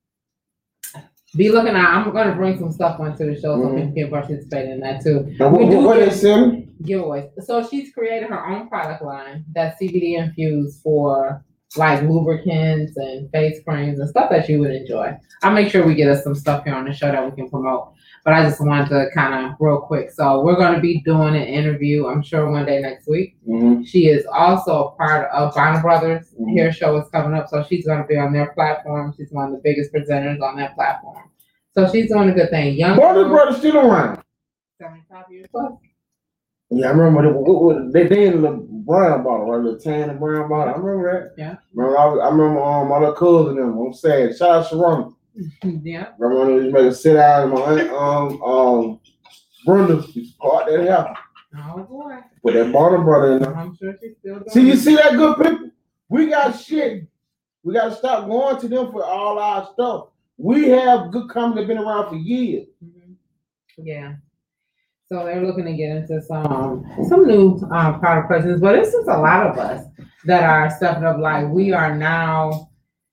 be looking at, I'm going to bring some stuff onto the show mm-hmm. so people can participate in that too. And what, we what is it? Giveaways. So she's created her own product line that's C B D infused for like lubricants and face creams and stuff that you would enjoy. I'll make sure we get us some stuff here on the show that we can promote. But I just wanted to kind of real quick. So we're going to be doing an interview, I'm sure one day next week. Mm-hmm. She is also a part of Bonner Brothers. Mm-hmm. Her show is coming up. So she's going to be on their platform. She's one of the biggest presenters on that platform. So she's doing a good thing. Young Bonner Brothers still around. seventy-five years plus. Yeah, I remember they, they, they in the brown bottle, right? The tan and brown bottle. I remember that. Yeah. Remember, I, I remember um, my little cousin them. I'm sad. Shout out Sharon. Yeah. Remember when they used to make a sit out and my aunt, um, um, Brenda used to part that hair. Oh, boy. Put that Bonner brother in there. I'm sure she's still doing See, you see that good people? We got shit. We got to stop going to them for all our stuff. We have good company that been around for years. Mm-hmm. Yeah. So they're looking to get into some some new um, product presence, but it's just a lot of us that are stepping up. Like we are now,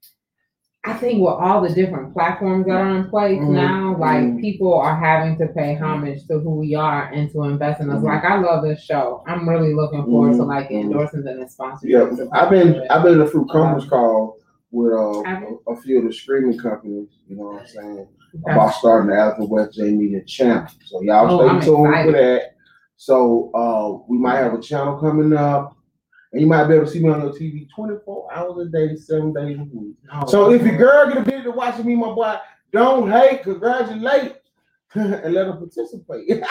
I think with all the different platforms that are in place mm-hmm. now, like mm-hmm. people are having to pay homage to who we are and to invest in us. Mm-hmm. Like I love this show. I'm really looking forward mm-hmm. to like endorsements and sponsorships. Yeah, I've been I've been in a few conference calls with uh, a, a few of the streaming companies. You know what I'm saying? Okay. About starting the Alpha West J Media channel. So y'all oh, stay tuned for that. So uh, we might have a channel coming up. And you might be able to see me on your T V twenty-four hours a day, seven days a week. Oh, so if your girl get a bit to watching me, my boy, don't hate, congratulate, and let her participate.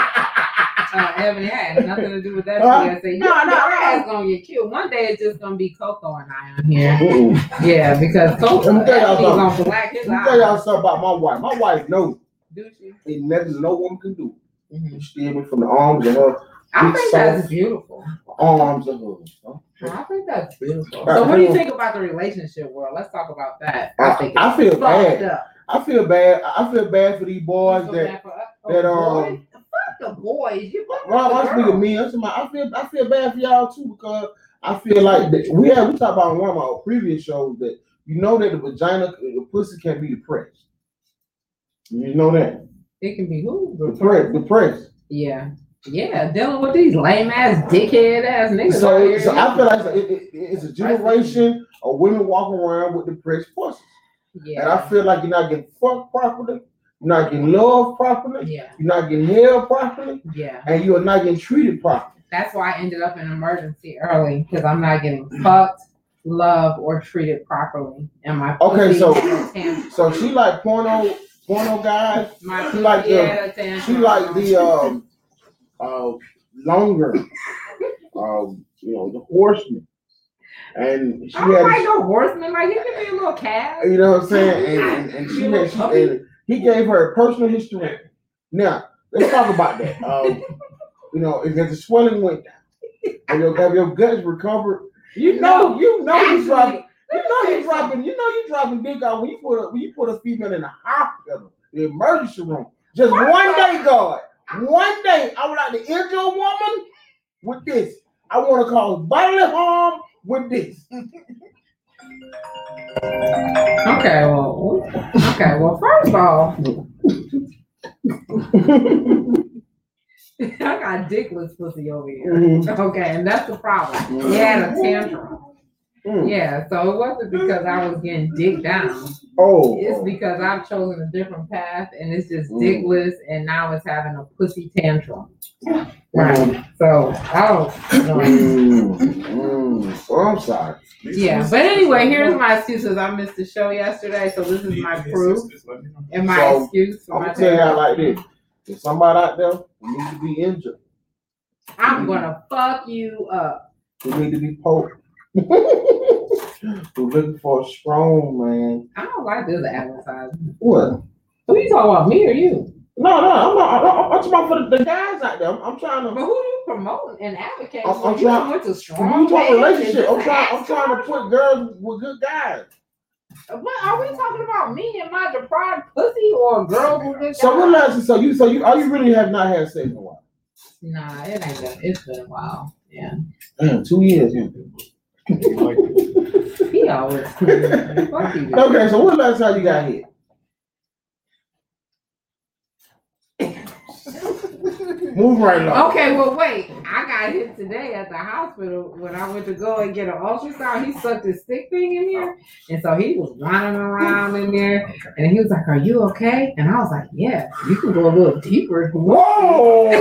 uh, Evan, it had nothing to do with that. Uh, I say, no, no, your ass gonna get killed. One day it's just gonna be Coco and I on here. Mm-hmm. Yeah, because Coco, let me tell y'all something. Black his let me tell y'all something about my wife. My wife knows. Do she? Ain't nothing no woman can do. Mm-hmm. She steal me from the arms of her. I think that's beautiful. Arms of her. Huh? I think that's beautiful. So what do you think about the relationship world? Let's talk about that. I, I think I feel bad. Up. I feel bad. I feel bad for these boys so that for, oh, that um. Boys? Fuck the boys. You fuck well, I'm speaking of me. I feel I feel bad for y'all too because I feel like that we have we talked about in one of our previous shows that you know that the vagina, the pussy can be depressed. You know that it can be who depressed. Depressed. Yeah. Yeah, dealing with these lame ass, dickhead ass niggas. So, here, so I feel like it, it, it's a generation of women walking around with depressed pussies. Yeah. And I feel like you're not getting fucked properly, you're not getting loved properly, yeah. You're not getting held properly, yeah. And you are not getting treated properly. That's why I ended up in emergency early because I'm not getting fucked, loved, or treated properly. And my okay, so so she like porno porno guys. My she like yeah, the she like the um. Uh, longer, um, you know, the horseman, and she I don't had like no horseman. Like he can be a little cat. You know what I'm saying? And, and, and she had, she, and he gave her a personal history. Now let's talk about that. Um, you know, if the swelling went down, and your, have your guts recovered, you know, no, you know you're dropping, you know you're dropping, you know you're dropping dick out when you put a when you put a female in the hospital, the emergency room, just what one day, God. One day, I would like to injure a woman with this. I want to cause bodily harm with this. Okay, well, okay, well, first of all, I got dickless pussy over here. Mm-hmm. Okay, and that's the problem. Mm-hmm. He had a tantrum. Mm. Yeah, so it wasn't because I was getting dick down. Oh, it's because I've chosen a different path, and it's just mm. dickless, and now it's having a pussy tantrum. Right. Mm. So I don't know. Mm. Mm. Oh, I'm sorry. Yeah, but anyway, here's my excuses. I missed the show yesterday, so this is my proof and my so, excuse. For I'm my gonna tell you how like this. There's somebody out there who needs to be injured. I'm gonna fuck you up. Who need to be poked. We're looking for a strong man. I don't like this advertisement. What? Who you talking about, me or you? No, no, I'm not. I'm, I'm talking about for the, the guys out there. I'm, I'm trying to. But who you promoting and advocating? I'm, I'm you trying. went to strong. You talking relationship? I'm I'm trying. I'm trying to put girls with good guys. What are we talking about? Me and my deprived pussy or girls with good guys? So what last? So you, so you, are you really have not had sex in a while? Nah, it ain't been. It's been a while. Yeah. Damn, two years. Yeah. He always. Fuck you. Okay, so when last time you got hit? Move right along. Okay, well, wait. I got hit today at the hospital when I went to go and get an ultrasound. He sucked his stick thing in there, and so he was running around in there, and he was like, "Are you okay?" And I was like, "Yeah, you can go a little deeper." Whoa!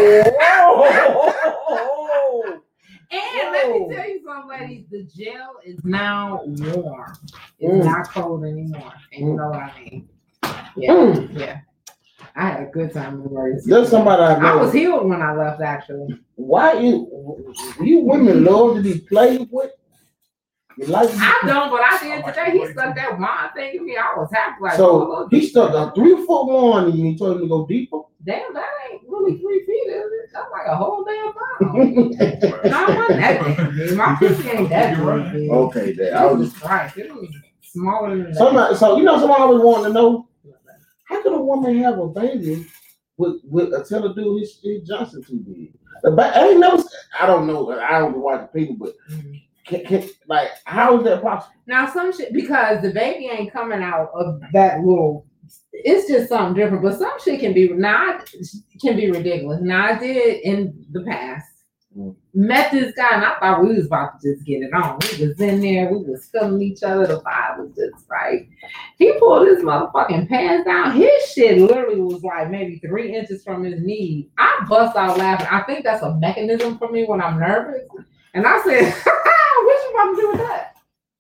Whoa! And let me tell you something, ladies. The gel is now warm. It's Mm. not cold anymore. And you know what I mean? Yeah, Mm. yeah. I had a good time in emergency. There's somebody I know. I was healed when I left, actually. Why you you women love to be played with? You like I don't, but I did today. He stuck that wine thing in me. I was happy. Like, so oh, he stuck a three foot one and you told him to go deeper. damn, that ain't really three feet, is it? That's like a whole damn pound. No, I wasn't that big. My pussy ain't that big. Okay, then I was just right. It was smaller than that. somebody, so you know somebody always wanting to know, how could a woman have a baby with with a tell a dude his, his Johnson too big? The ba- I ain't never I don't know, I don't watch the people, but Mm-hmm. can, can, like how is that possible? Now some shit, because the baby ain't coming out of that little, it's just something different. But some shit can be not can be ridiculous. Now I did in the past. Mm. Met this guy and I thought we was about to just get it on. We was in there, we was feeling each other, the vibe was just right. He pulled his motherfucking pants down. His shit literally was like maybe three inches from his knee. I bust out laughing. I think that's a mechanism for me when I'm nervous. And I said, what you about to do with that?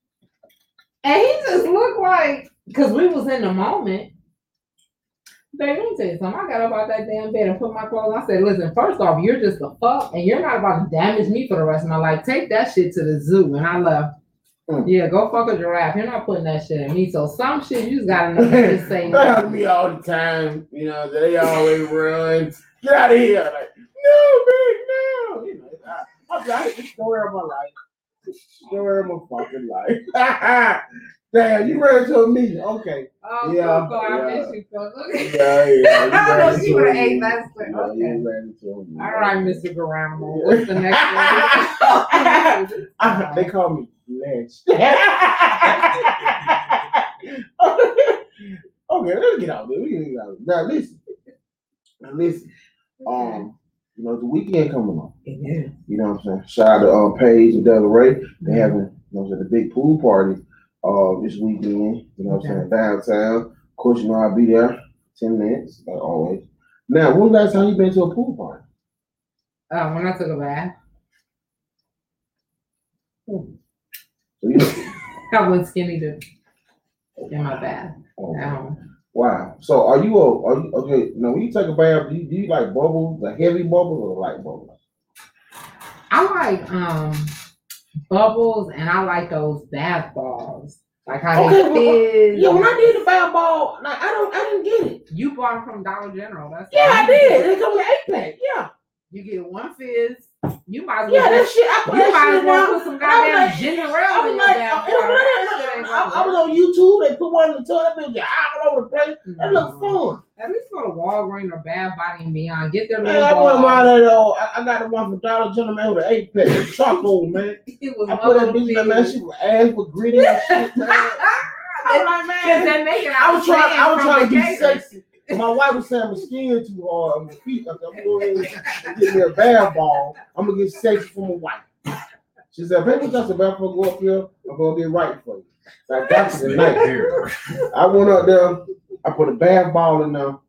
And he just looked like, because we was in the moment. Baby, let me tell you something. I got up out that damn bed and put my clothes on. I said, listen, first off, you're just a fuck, and you're not about to damage me for the rest of my life. Take that shit to the zoo. And I left. Mm. Yeah, go fuck a giraffe. You're not putting that shit in me. So some shit, you just gotta know to just say no. That happens to me all the time. You know, they always run. Get out of here. Like, no, man, no. You know, I, I, I hate the story of my life. The story of my fucking life. Damn, you ran into a meeting. Okay. Oh, yeah, Coco, yeah. I miss you, Coco. Yeah, yeah. I know she would have ate that stuff. Yeah, Okay. you ran into a meeting. All right, Mister Garamo. What's the next one? uh, they call me Lynch. Okay, let's get out there. We can get out there. Now listen. Now listen. Um, you know, the weekend coming on. Yeah. You know what I'm saying? Shout out to um, Paige and Del Rey. They having, you know, the big pool party uh this weekend. You know what I'm saying? Downtown. Of course, you know I'll be there ten minutes, like always. Now, when last time you been to a pool party? Uh, when I took a bath. Hmm. So you I went skinny dip in my bath. Oh, Um, wow. So are you a are you okay? Now when you take a bath, do you, do you like bubbles, the heavy bubbles or the light bubbles? I like um bubbles and I like those bath balls. Like how Okay, they well, fizz. Yeah, when I did the bath ball, like I don't I didn't get it. You bought them from Dollar General. That's Yeah, I what did. They come with eight pack. Yeah. You get one fizz. You might as well. Yeah, that just- shit. I put You that might shit as well down. put some I was goddamn like- ginger I ale was in like, your I, bath water. That shit ain't I, I gonna was work. on YouTube. They put one in the tub. That bitch was all over the place. That looked fun. At least go to Walgreens or Bath Body and Beyond. Get their Man, little I balls. went by there though. I, I got the one from Dollar General man with an eight pack. It's charcoal, man. It was I put that mother bitch in there, man. fizz. She was ass with gritty and shit, man. I'm like, Because man. they make it I was trying. I was trying to be be sexy. My wife was saying my skin too hard on my feet. I said, I'm going to get me a bath ball. I'm gonna get sexy for my wife. She said, "Baby, just about to go up here. I'm gonna get right for you." So I got to the night. I went up there. I put a bath ball in there.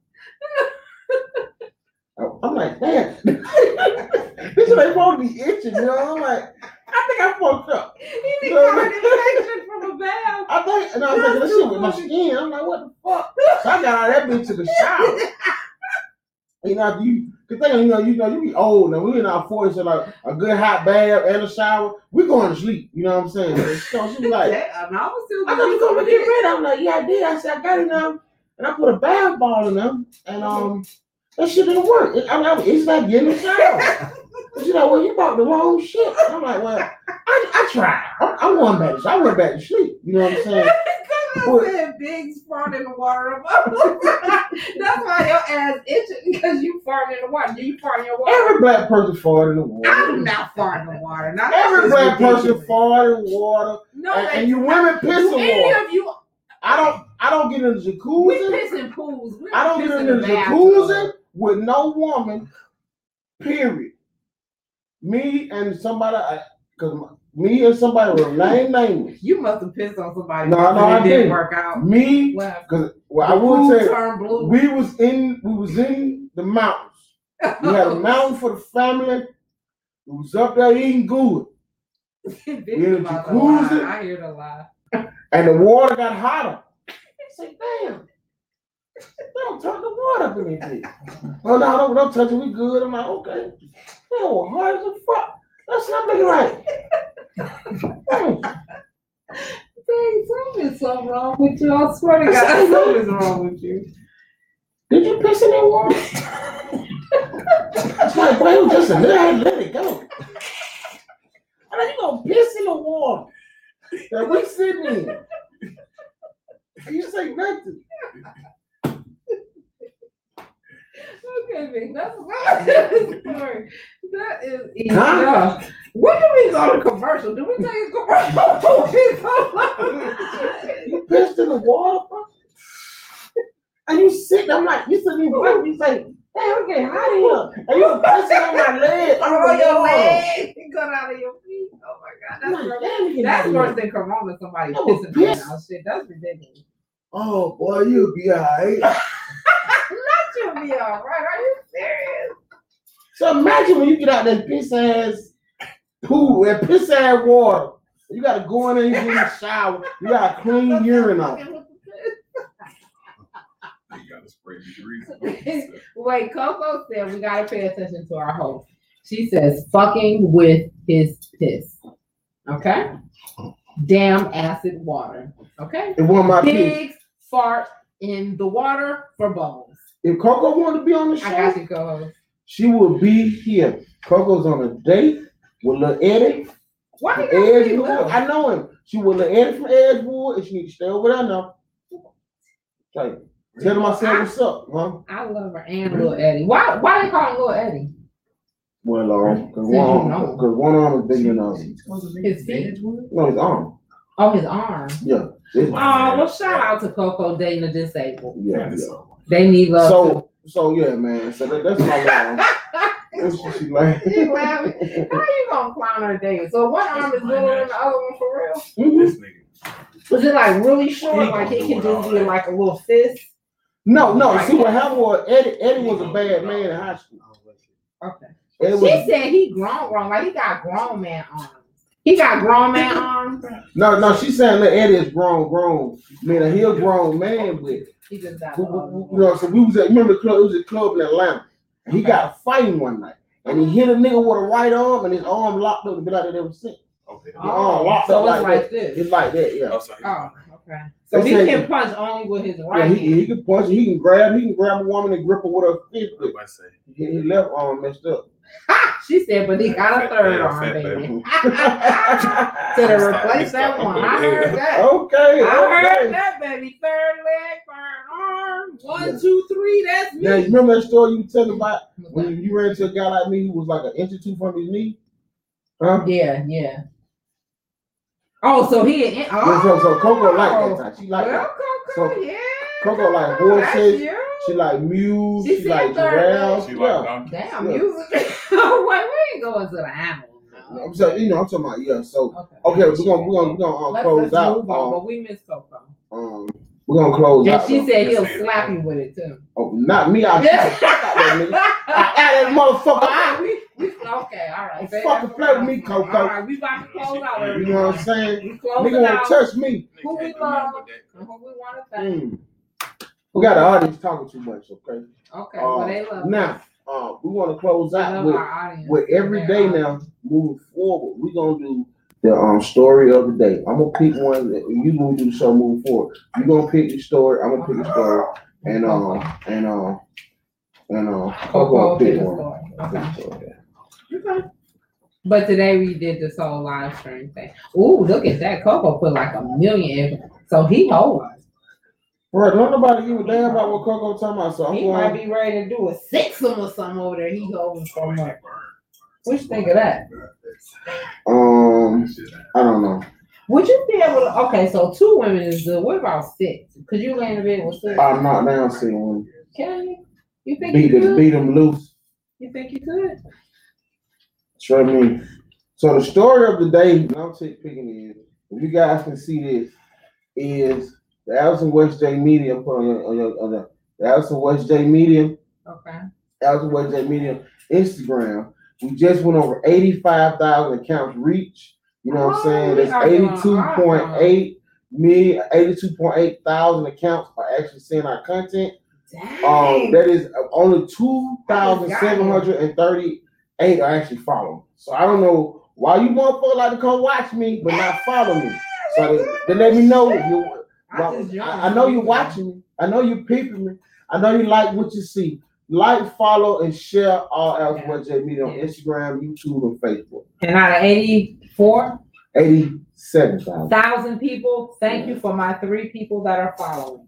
I'm like, man, this is like supposed to be itching, you know? I'm like, I think I fucked up. He be You know what I coming mean? infection from a bath. I think, and I was taking this shit with my skin. I'm like, what the fuck? So I got out of that bitch to the shower. You know, you cause they, you know, you know, you be old now. We in our forties, so like a good hot bath and a shower, we going to sleep. You know what I'm saying? So she was like, yeah, I was still I thought you gonna get ready. I'm like, yeah, I did. I said, I got it now. And I put a bath ball in them. And um that shit didn't work. It, I mean, it's like getting a shower. She's like, well, you bought the wrong shit. I'm like, well, I, I tried. I, I went back to I went back to sleep. You know what I'm saying? I said Biggs fart in the water. That's why your ass itching because you fart in the water. Do you fart in your water? Every black person fart in the water. I do not fart in the water. Now, Every black person fart in water. No, and, and you women piss in water. Any of you? I don't. I don't get in the jacuzzi. We piss in pools. We I don't get in the, the jacuzzi with no woman. Period. Me and somebody, because me and somebody were name nameless. You must have pissed on somebody. No, no, I didn't didn't work out. Me, because well, I would say we was in we was in the mountains. We had a mountain for the family. We was up there eating good. We in the jacuzzi. I hear the lie. And the water got hotter. I said, damn. Don't turn the water up in me. Oh no, don't, don't touch it. We good. I'm like, okay. No, hard as a fuck. That's not looking right. Dang, something's so wrong with you. I swear to God, something's wrong with you. Did you piss in that water? That's my boy. It was just a little. Let it go. I mean, you gonna piss in the water that we sitting in? You say nothing. Okay, Vic, that's a story. That is easy. Huh? When do we go to commercial? Do we take a commercial? You pissed in the water, bro? And you sitting, I'm like, you sitting in you say, hey, I'm getting hot in here. And you pissing on my leg. Oh, your leg. It got out of your feet. Oh my God. That's, like, worse, that's worse than Corona, somebody pissing on your shit. That's ridiculous. Oh, boy, you'll be all right. Not you'll be all right. Are you serious? So imagine when you get out that piss ass pool and piss ass water. You got to go in there and get in the shower. You got to clean urine off. Wait, Coco said we gotta pay attention to our host. She says fucking with his piss. Okay? Damn acid water. Okay? It won my Big piss. Fart in the water for bubbles. If Coco wanted to be on the show, I got you, co-host. She will be here. Coco's on a date with Lil Eddie. Why Edgewood. I know him. She with Lil Eddie from Edgewood, and she need to stay over there now. Like, tell them I said what's up, huh? I love her and Lil Eddie. Why why they call him Lil Eddie? Well, um, because one, arm, one arm is bigger than the other. His feet? No, his arm. Oh, his arm. Yeah. Oh, well, shout out to Coco dating the disabled. Yeah, yeah. They need love. So, too. so yeah, man. So that, that's my mom. That's what she like. She laughing. How you gonna clown her dating? So one arm is littler than the other one for real? Mm-hmm. Was it like really short? Like it can just be like a little fist? No, no. See what happened was Eddie. Eddie was a bad man in high school. Okay. Eddie she was, said he grown, grown. Like he got grown man arms. He got grown man arms. No, no. She's saying that Eddie is grown, grown. Meaning he a grown man with. He just got. We, we, you know, so we was at. Remember the club? It was a club in Atlanta. And he got a fighting one night, and he hit a nigga with a right arm, and his arm locked up to be like that ever since. Okay. The arm locked so up it's like, like this. It's like that, yeah. Oh, okay. So he can punch only with his right. Yeah, he, he can punch. He can grab. He can grab a woman and grip her with her fist. His left arm messed up. She said, but he got a third arm, baby. So to replace that one, I heard that. Okay, I okay. heard that, baby. Third leg, third arm. One, yeah. two, three. That's me. Now you remember that story you tell about when you ran into a guy like me who was like an inch or two from his knee? Huh? Yeah, yeah. Oh, so he. Oh, yeah, so, so Coco like that time. She like well, that. Coco, So yeah. Coco like horses. She like mules. She, she like giraffes. She yeah. like Damn, yeah. music. Oh wait, we ain't going to the animals. No. I'm saying, you know, I'm talking about yeah. So okay, okay, we're gonna we're gonna we're gonna uh, let's, close let's out. Move on, um, but we miss Coco. Um, we're gonna close and out. she though. said he'll slap you with it too. Oh, not me! I yeah. Fuck out that nigga. I that motherfucker. Right, we, we, okay, all right. Don't fucking play with me, Coco. All right, we about to close out. You know what I'm saying? We close Nigga it wanna out. touch me. Who we love and who we want to thank. Mm. We got the audience talking too much, okay? Okay, well, Uh, they love now, us. uh, we want to close We out love with, our audience. with every They're day awesome. now, moving forward. We're going to do the um story of the day. I'm going to pick one. That you going to do the show moving forward. You're going to pick the story. I'm going to pick the story. And, um, and, um, and, um, Coco Coco pick pick a one. story. Okay. Okay. Okay. But today we did this whole live stream thing. Ooh, look at that. Coco put like a million in. So he holds. Right, don't nobody give a damn about what Coco talking about. So I'm He going. might be ready to do a sixum or something over there. He holding so much. What you think of that? Um, I don't know. Would you be able to? Okay, so two women is good. What about six? Could you lay in the bed with six? I'm not down seeing one. Can you? You think Beat you them, could? beat them loose. You think you could? Trust me. So the story of the day, and I'm take picking is, if you guys can see this, is the Allison West J Media put on your, on your, on the, the Allison West J Media. Okay. Allison West J Media Instagram. We just went over eighty-five thousand accounts reach. You know what I'm saying? That's eighty-two point eight million, eighty-two point eight thousand accounts are actually seeing our content. Dang. Um, that is only two thousand seven hundred thirty-eight are actually following. So I don't know why you motherfuckers like to come watch me, but not follow me. So they, they let me know you. I, I know you're watching me. I know you're peeping me. I know you like what you see. Like, follow, and share all Allison West J Media on Instagram, YouTube, and Facebook. And out of eighty-four? eighty-seven thousand. Thousand people. Thank yeah. you for my three people that are following.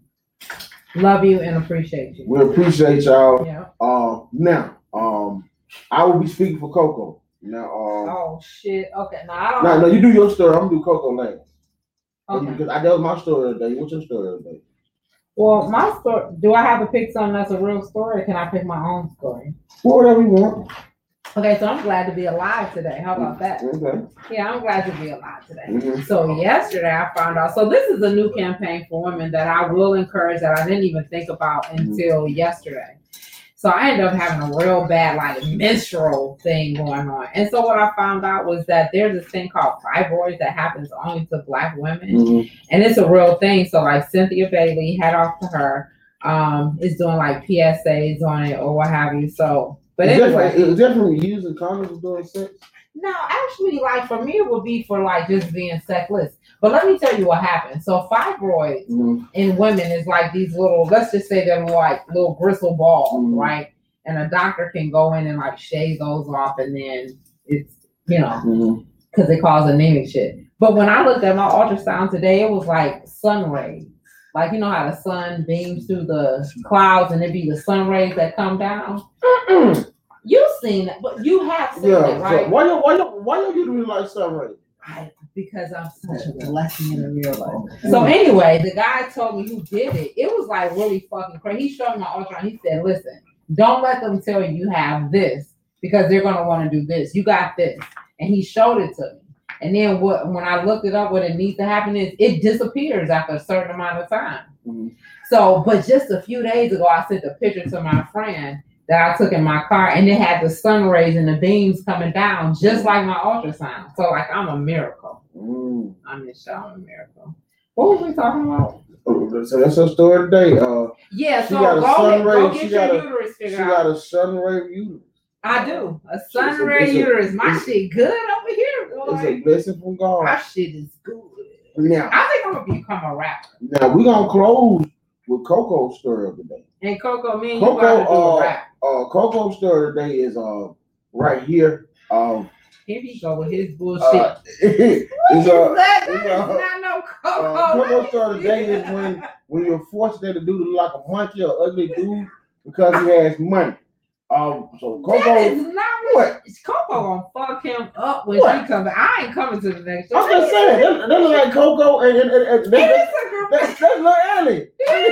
Love you and appreciate you. We appreciate y'all. Yeah. Uh, now, um, I will be speaking for Coco. Now, um, oh shit. Okay. Now I don't. No, no, you do your story. I'm gonna do Coco last. Okay. Because I that was my story of the day. What's your story of the day? Well, my story. Do I have to pick something that's a real story, or can I pick my own story? Well, whatever you want. Okay, so I'm glad to be alive today. How about that? Okay. Yeah, I'm glad to be alive today. Mm-hmm. So yesterday I found out. So this is a new campaign for women that I will encourage that I didn't even think about until mm-hmm. yesterday. So I ended up having a real bad like menstrual thing going on. And so what I found out was that there's this thing called fibroids that happens only to Black women. Mm-hmm. And it's a real thing. So like Cynthia Bailey, head off to her, um, is doing like P S As on it or what have you. So, but is anyway. That, is that from using condoms during sex? No, actually, like for me, it would be for like just being sexless. But let me tell you what happens. So fibroids mm-hmm. in women is like these little, let's just say they're like little bristle balls, mm-hmm. right? And a doctor can go in and like shave those off, and then it's, you know, because mm-hmm. it cause anemic shit. But when I looked at my ultrasound today, it was like sun rays. Like, you know how the sun beams through the clouds and it be the sun rays that come down? Mm-mm. You've seen it, but you have seen yeah, it, right? So why you why you why you really like sun rays? I, because I'm such a blessing in the real life. So anyway, the guy told me who did it. It was like really fucking crazy. He showed me my ultrasound. He said, "Listen, don't let them tell you you have this because they're gonna want to do this. You got this." And he showed it to me. And then what? When I looked it up, what it needs to happen is it disappears after a certain amount of time. Mm-hmm. So, but just a few days ago, I sent a picture to my friend that I took in my car, and it had the sun rays and the beams coming down, just like my ultrasound. So, like, I'm a miracle. Mm. I'm just I'm a miracle. What were we talking about? So that's her story today. Uh, yeah, so go, ahead, go get she your got uterus a, figured She out. got a sun ray uterus. I do. A sun so ray uterus. My shit good over here. Boy. It's a blessing from God. My shit is good. Now, I think I'm going to become a rapper. Now, we're going to close with Coco's story of the day. And Coco, me and Coco, you got to do uh, a rap. Uh, Coco's story today is uh, right here. Um, Here he go with his bullshit. Uh, it's, what is uh, that? It's, That uh, is not no Coco. Uh, Coco's story today is when, when you're fortunate to do like a monkey or ugly dude because he has money. Um, so Coco, that is not what? Coco gonna fuck him up when what? she comes back. I ain't coming to the next show. I'm just saying, that, that look like Coco and, and, and, and that, that, that's little Annie.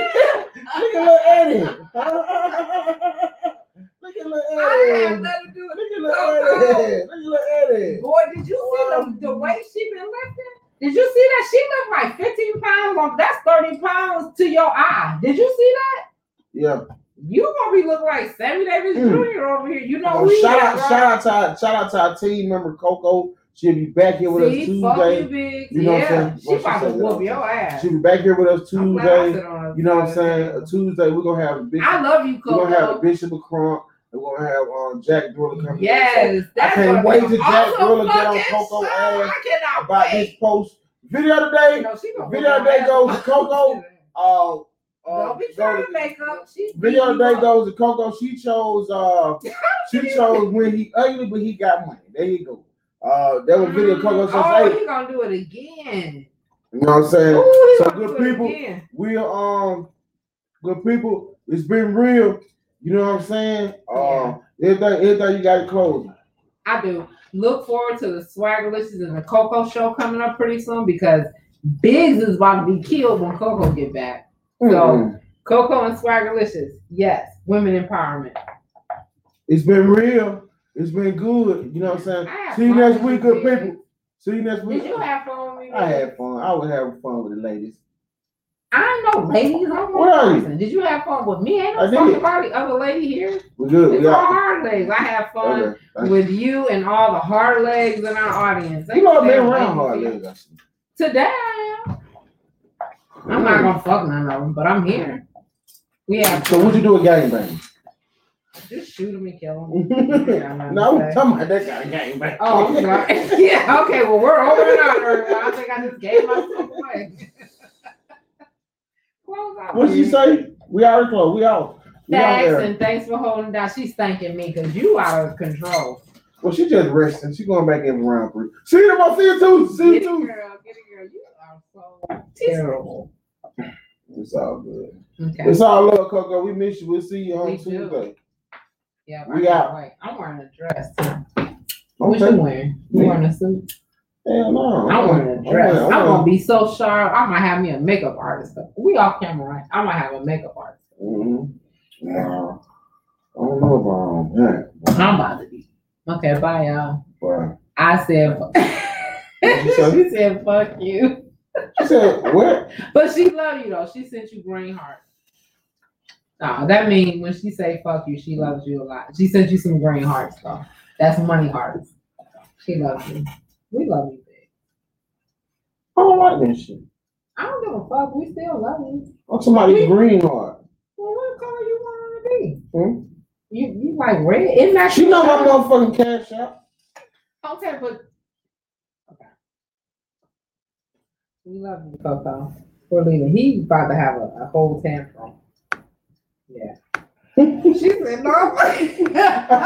Look at little Annie. Look at little Annie. I have nothing to do with Look at little Annie. Look at little Annie. Boy, did you see the, the way she been lifting? Did you see that? She looked like fifteen pounds off. That's thirty pounds to your eye. Did you see that? Yeah. You gonna be looking like Sammy Davis mm. Junior over here. You know oh, who shout he out, is, right? shout out to our, shout out to our team member Coco. She'll be back here with See, us fuck you, Tuesday. Biggs. You know what I'm Yeah, saying? she Well, she about to said that whoop all your the ass. She'll be back here with us I'm glad I Tuesday. sit on her You know what I'm side. saying? Tuesday we're gonna have a bishop. I love you, We're gonna have a Coco. Bishop of Crump. We're gonna have um, Jack Driller coming. Yes, in. So that's I can't gonna wait be till an Jack awesome Driller get on fucking Coco show. ass I cannot about wait. this post. Video today. No, she gonna Video whoop my today ass. goes to Coco. Uh, uh, Don't be go trying to- to make up. She Video beat you today up. goes to Coco. She chose uh she chose when he ugly, but he got money. There you go. Uh that was video Coco says, Oh, hey, he gonna do it again. you know what I'm saying? Ooh, he So gonna good do it people, again. we are um good people. It's been real. You know what I'm saying? Uh everything, everything you got to close. I do. Look forward to the Swaggerlicious and the Coco show coming up pretty soon because Biggs is about to be killed when Coco get back. So Mm-hmm. Coco and Swaggerlicious, yes, women empowerment. It's been real. It's been good. You know what I'm saying? I had See you fun next with week, you, good Biggs. people. See you next week. Did you have fun with me? I Biggs? had fun. I was having fun with the ladies. I ain't no ladies. I'm What are one you? person. Did you have fun with me? Ain't I no fucking did. body other lady here. We good. It's We all got. hard legs. I have fun Okay. Thank with you and all the hard legs in our audience. You know I've been Damn around ladies hard here. legs. I see. Today I am. I'm not gonna fuck none of them, but I'm here. We have So what you do with gangbang? just shoot them and kill them. No, I'm talking about that kind of gangbang. Oh, I'm sorry. Yeah, okay, well, we're over and out, everyone. I think I just gave myself away. Close out. What she dude. say? We already close. We out. We out Thanks, there. and thanks for holding down. She's thanking me because you out of control. Well, she just resting. She going back in round three. See you tomorrow. See you too. See you Get it, too. girl. Get it, girl. You are so terrible. It's all good. Okay. It's all love, Coco. We miss you. We'll see you on We do. Tuesday. Yeah, We I out. can't wait. I'm wearing a dress too. What Okay. you wearing? You wearing a suit? Hell no. I'm wearing a dress. I'm I'm, wearing- gonna be so sharp. I might have me a makeup artist. We off camera, right? I might have a makeup artist. Mhm. No. I don't know about that. I'm about to be. Okay, bye, y'all. Wow. I said. you say? She said, "Fuck you," She said, what? but she love you though. She sent you green hearts. No, that means when she say "fuck you," she loves you a lot. She sent you some green hearts though. That's money hearts. She loves you. We love you, big. I don't like that shit. I don't give a fuck. We still love you. I'm somebody's green heart. Well, what color you want her to be? Hmm? You you like red? Isn't that She know my your motherfucking cash out. Okay, but okay. We love you, Coco. We're leaving. He's about to have a, a whole tantrum. Yeah. She said no.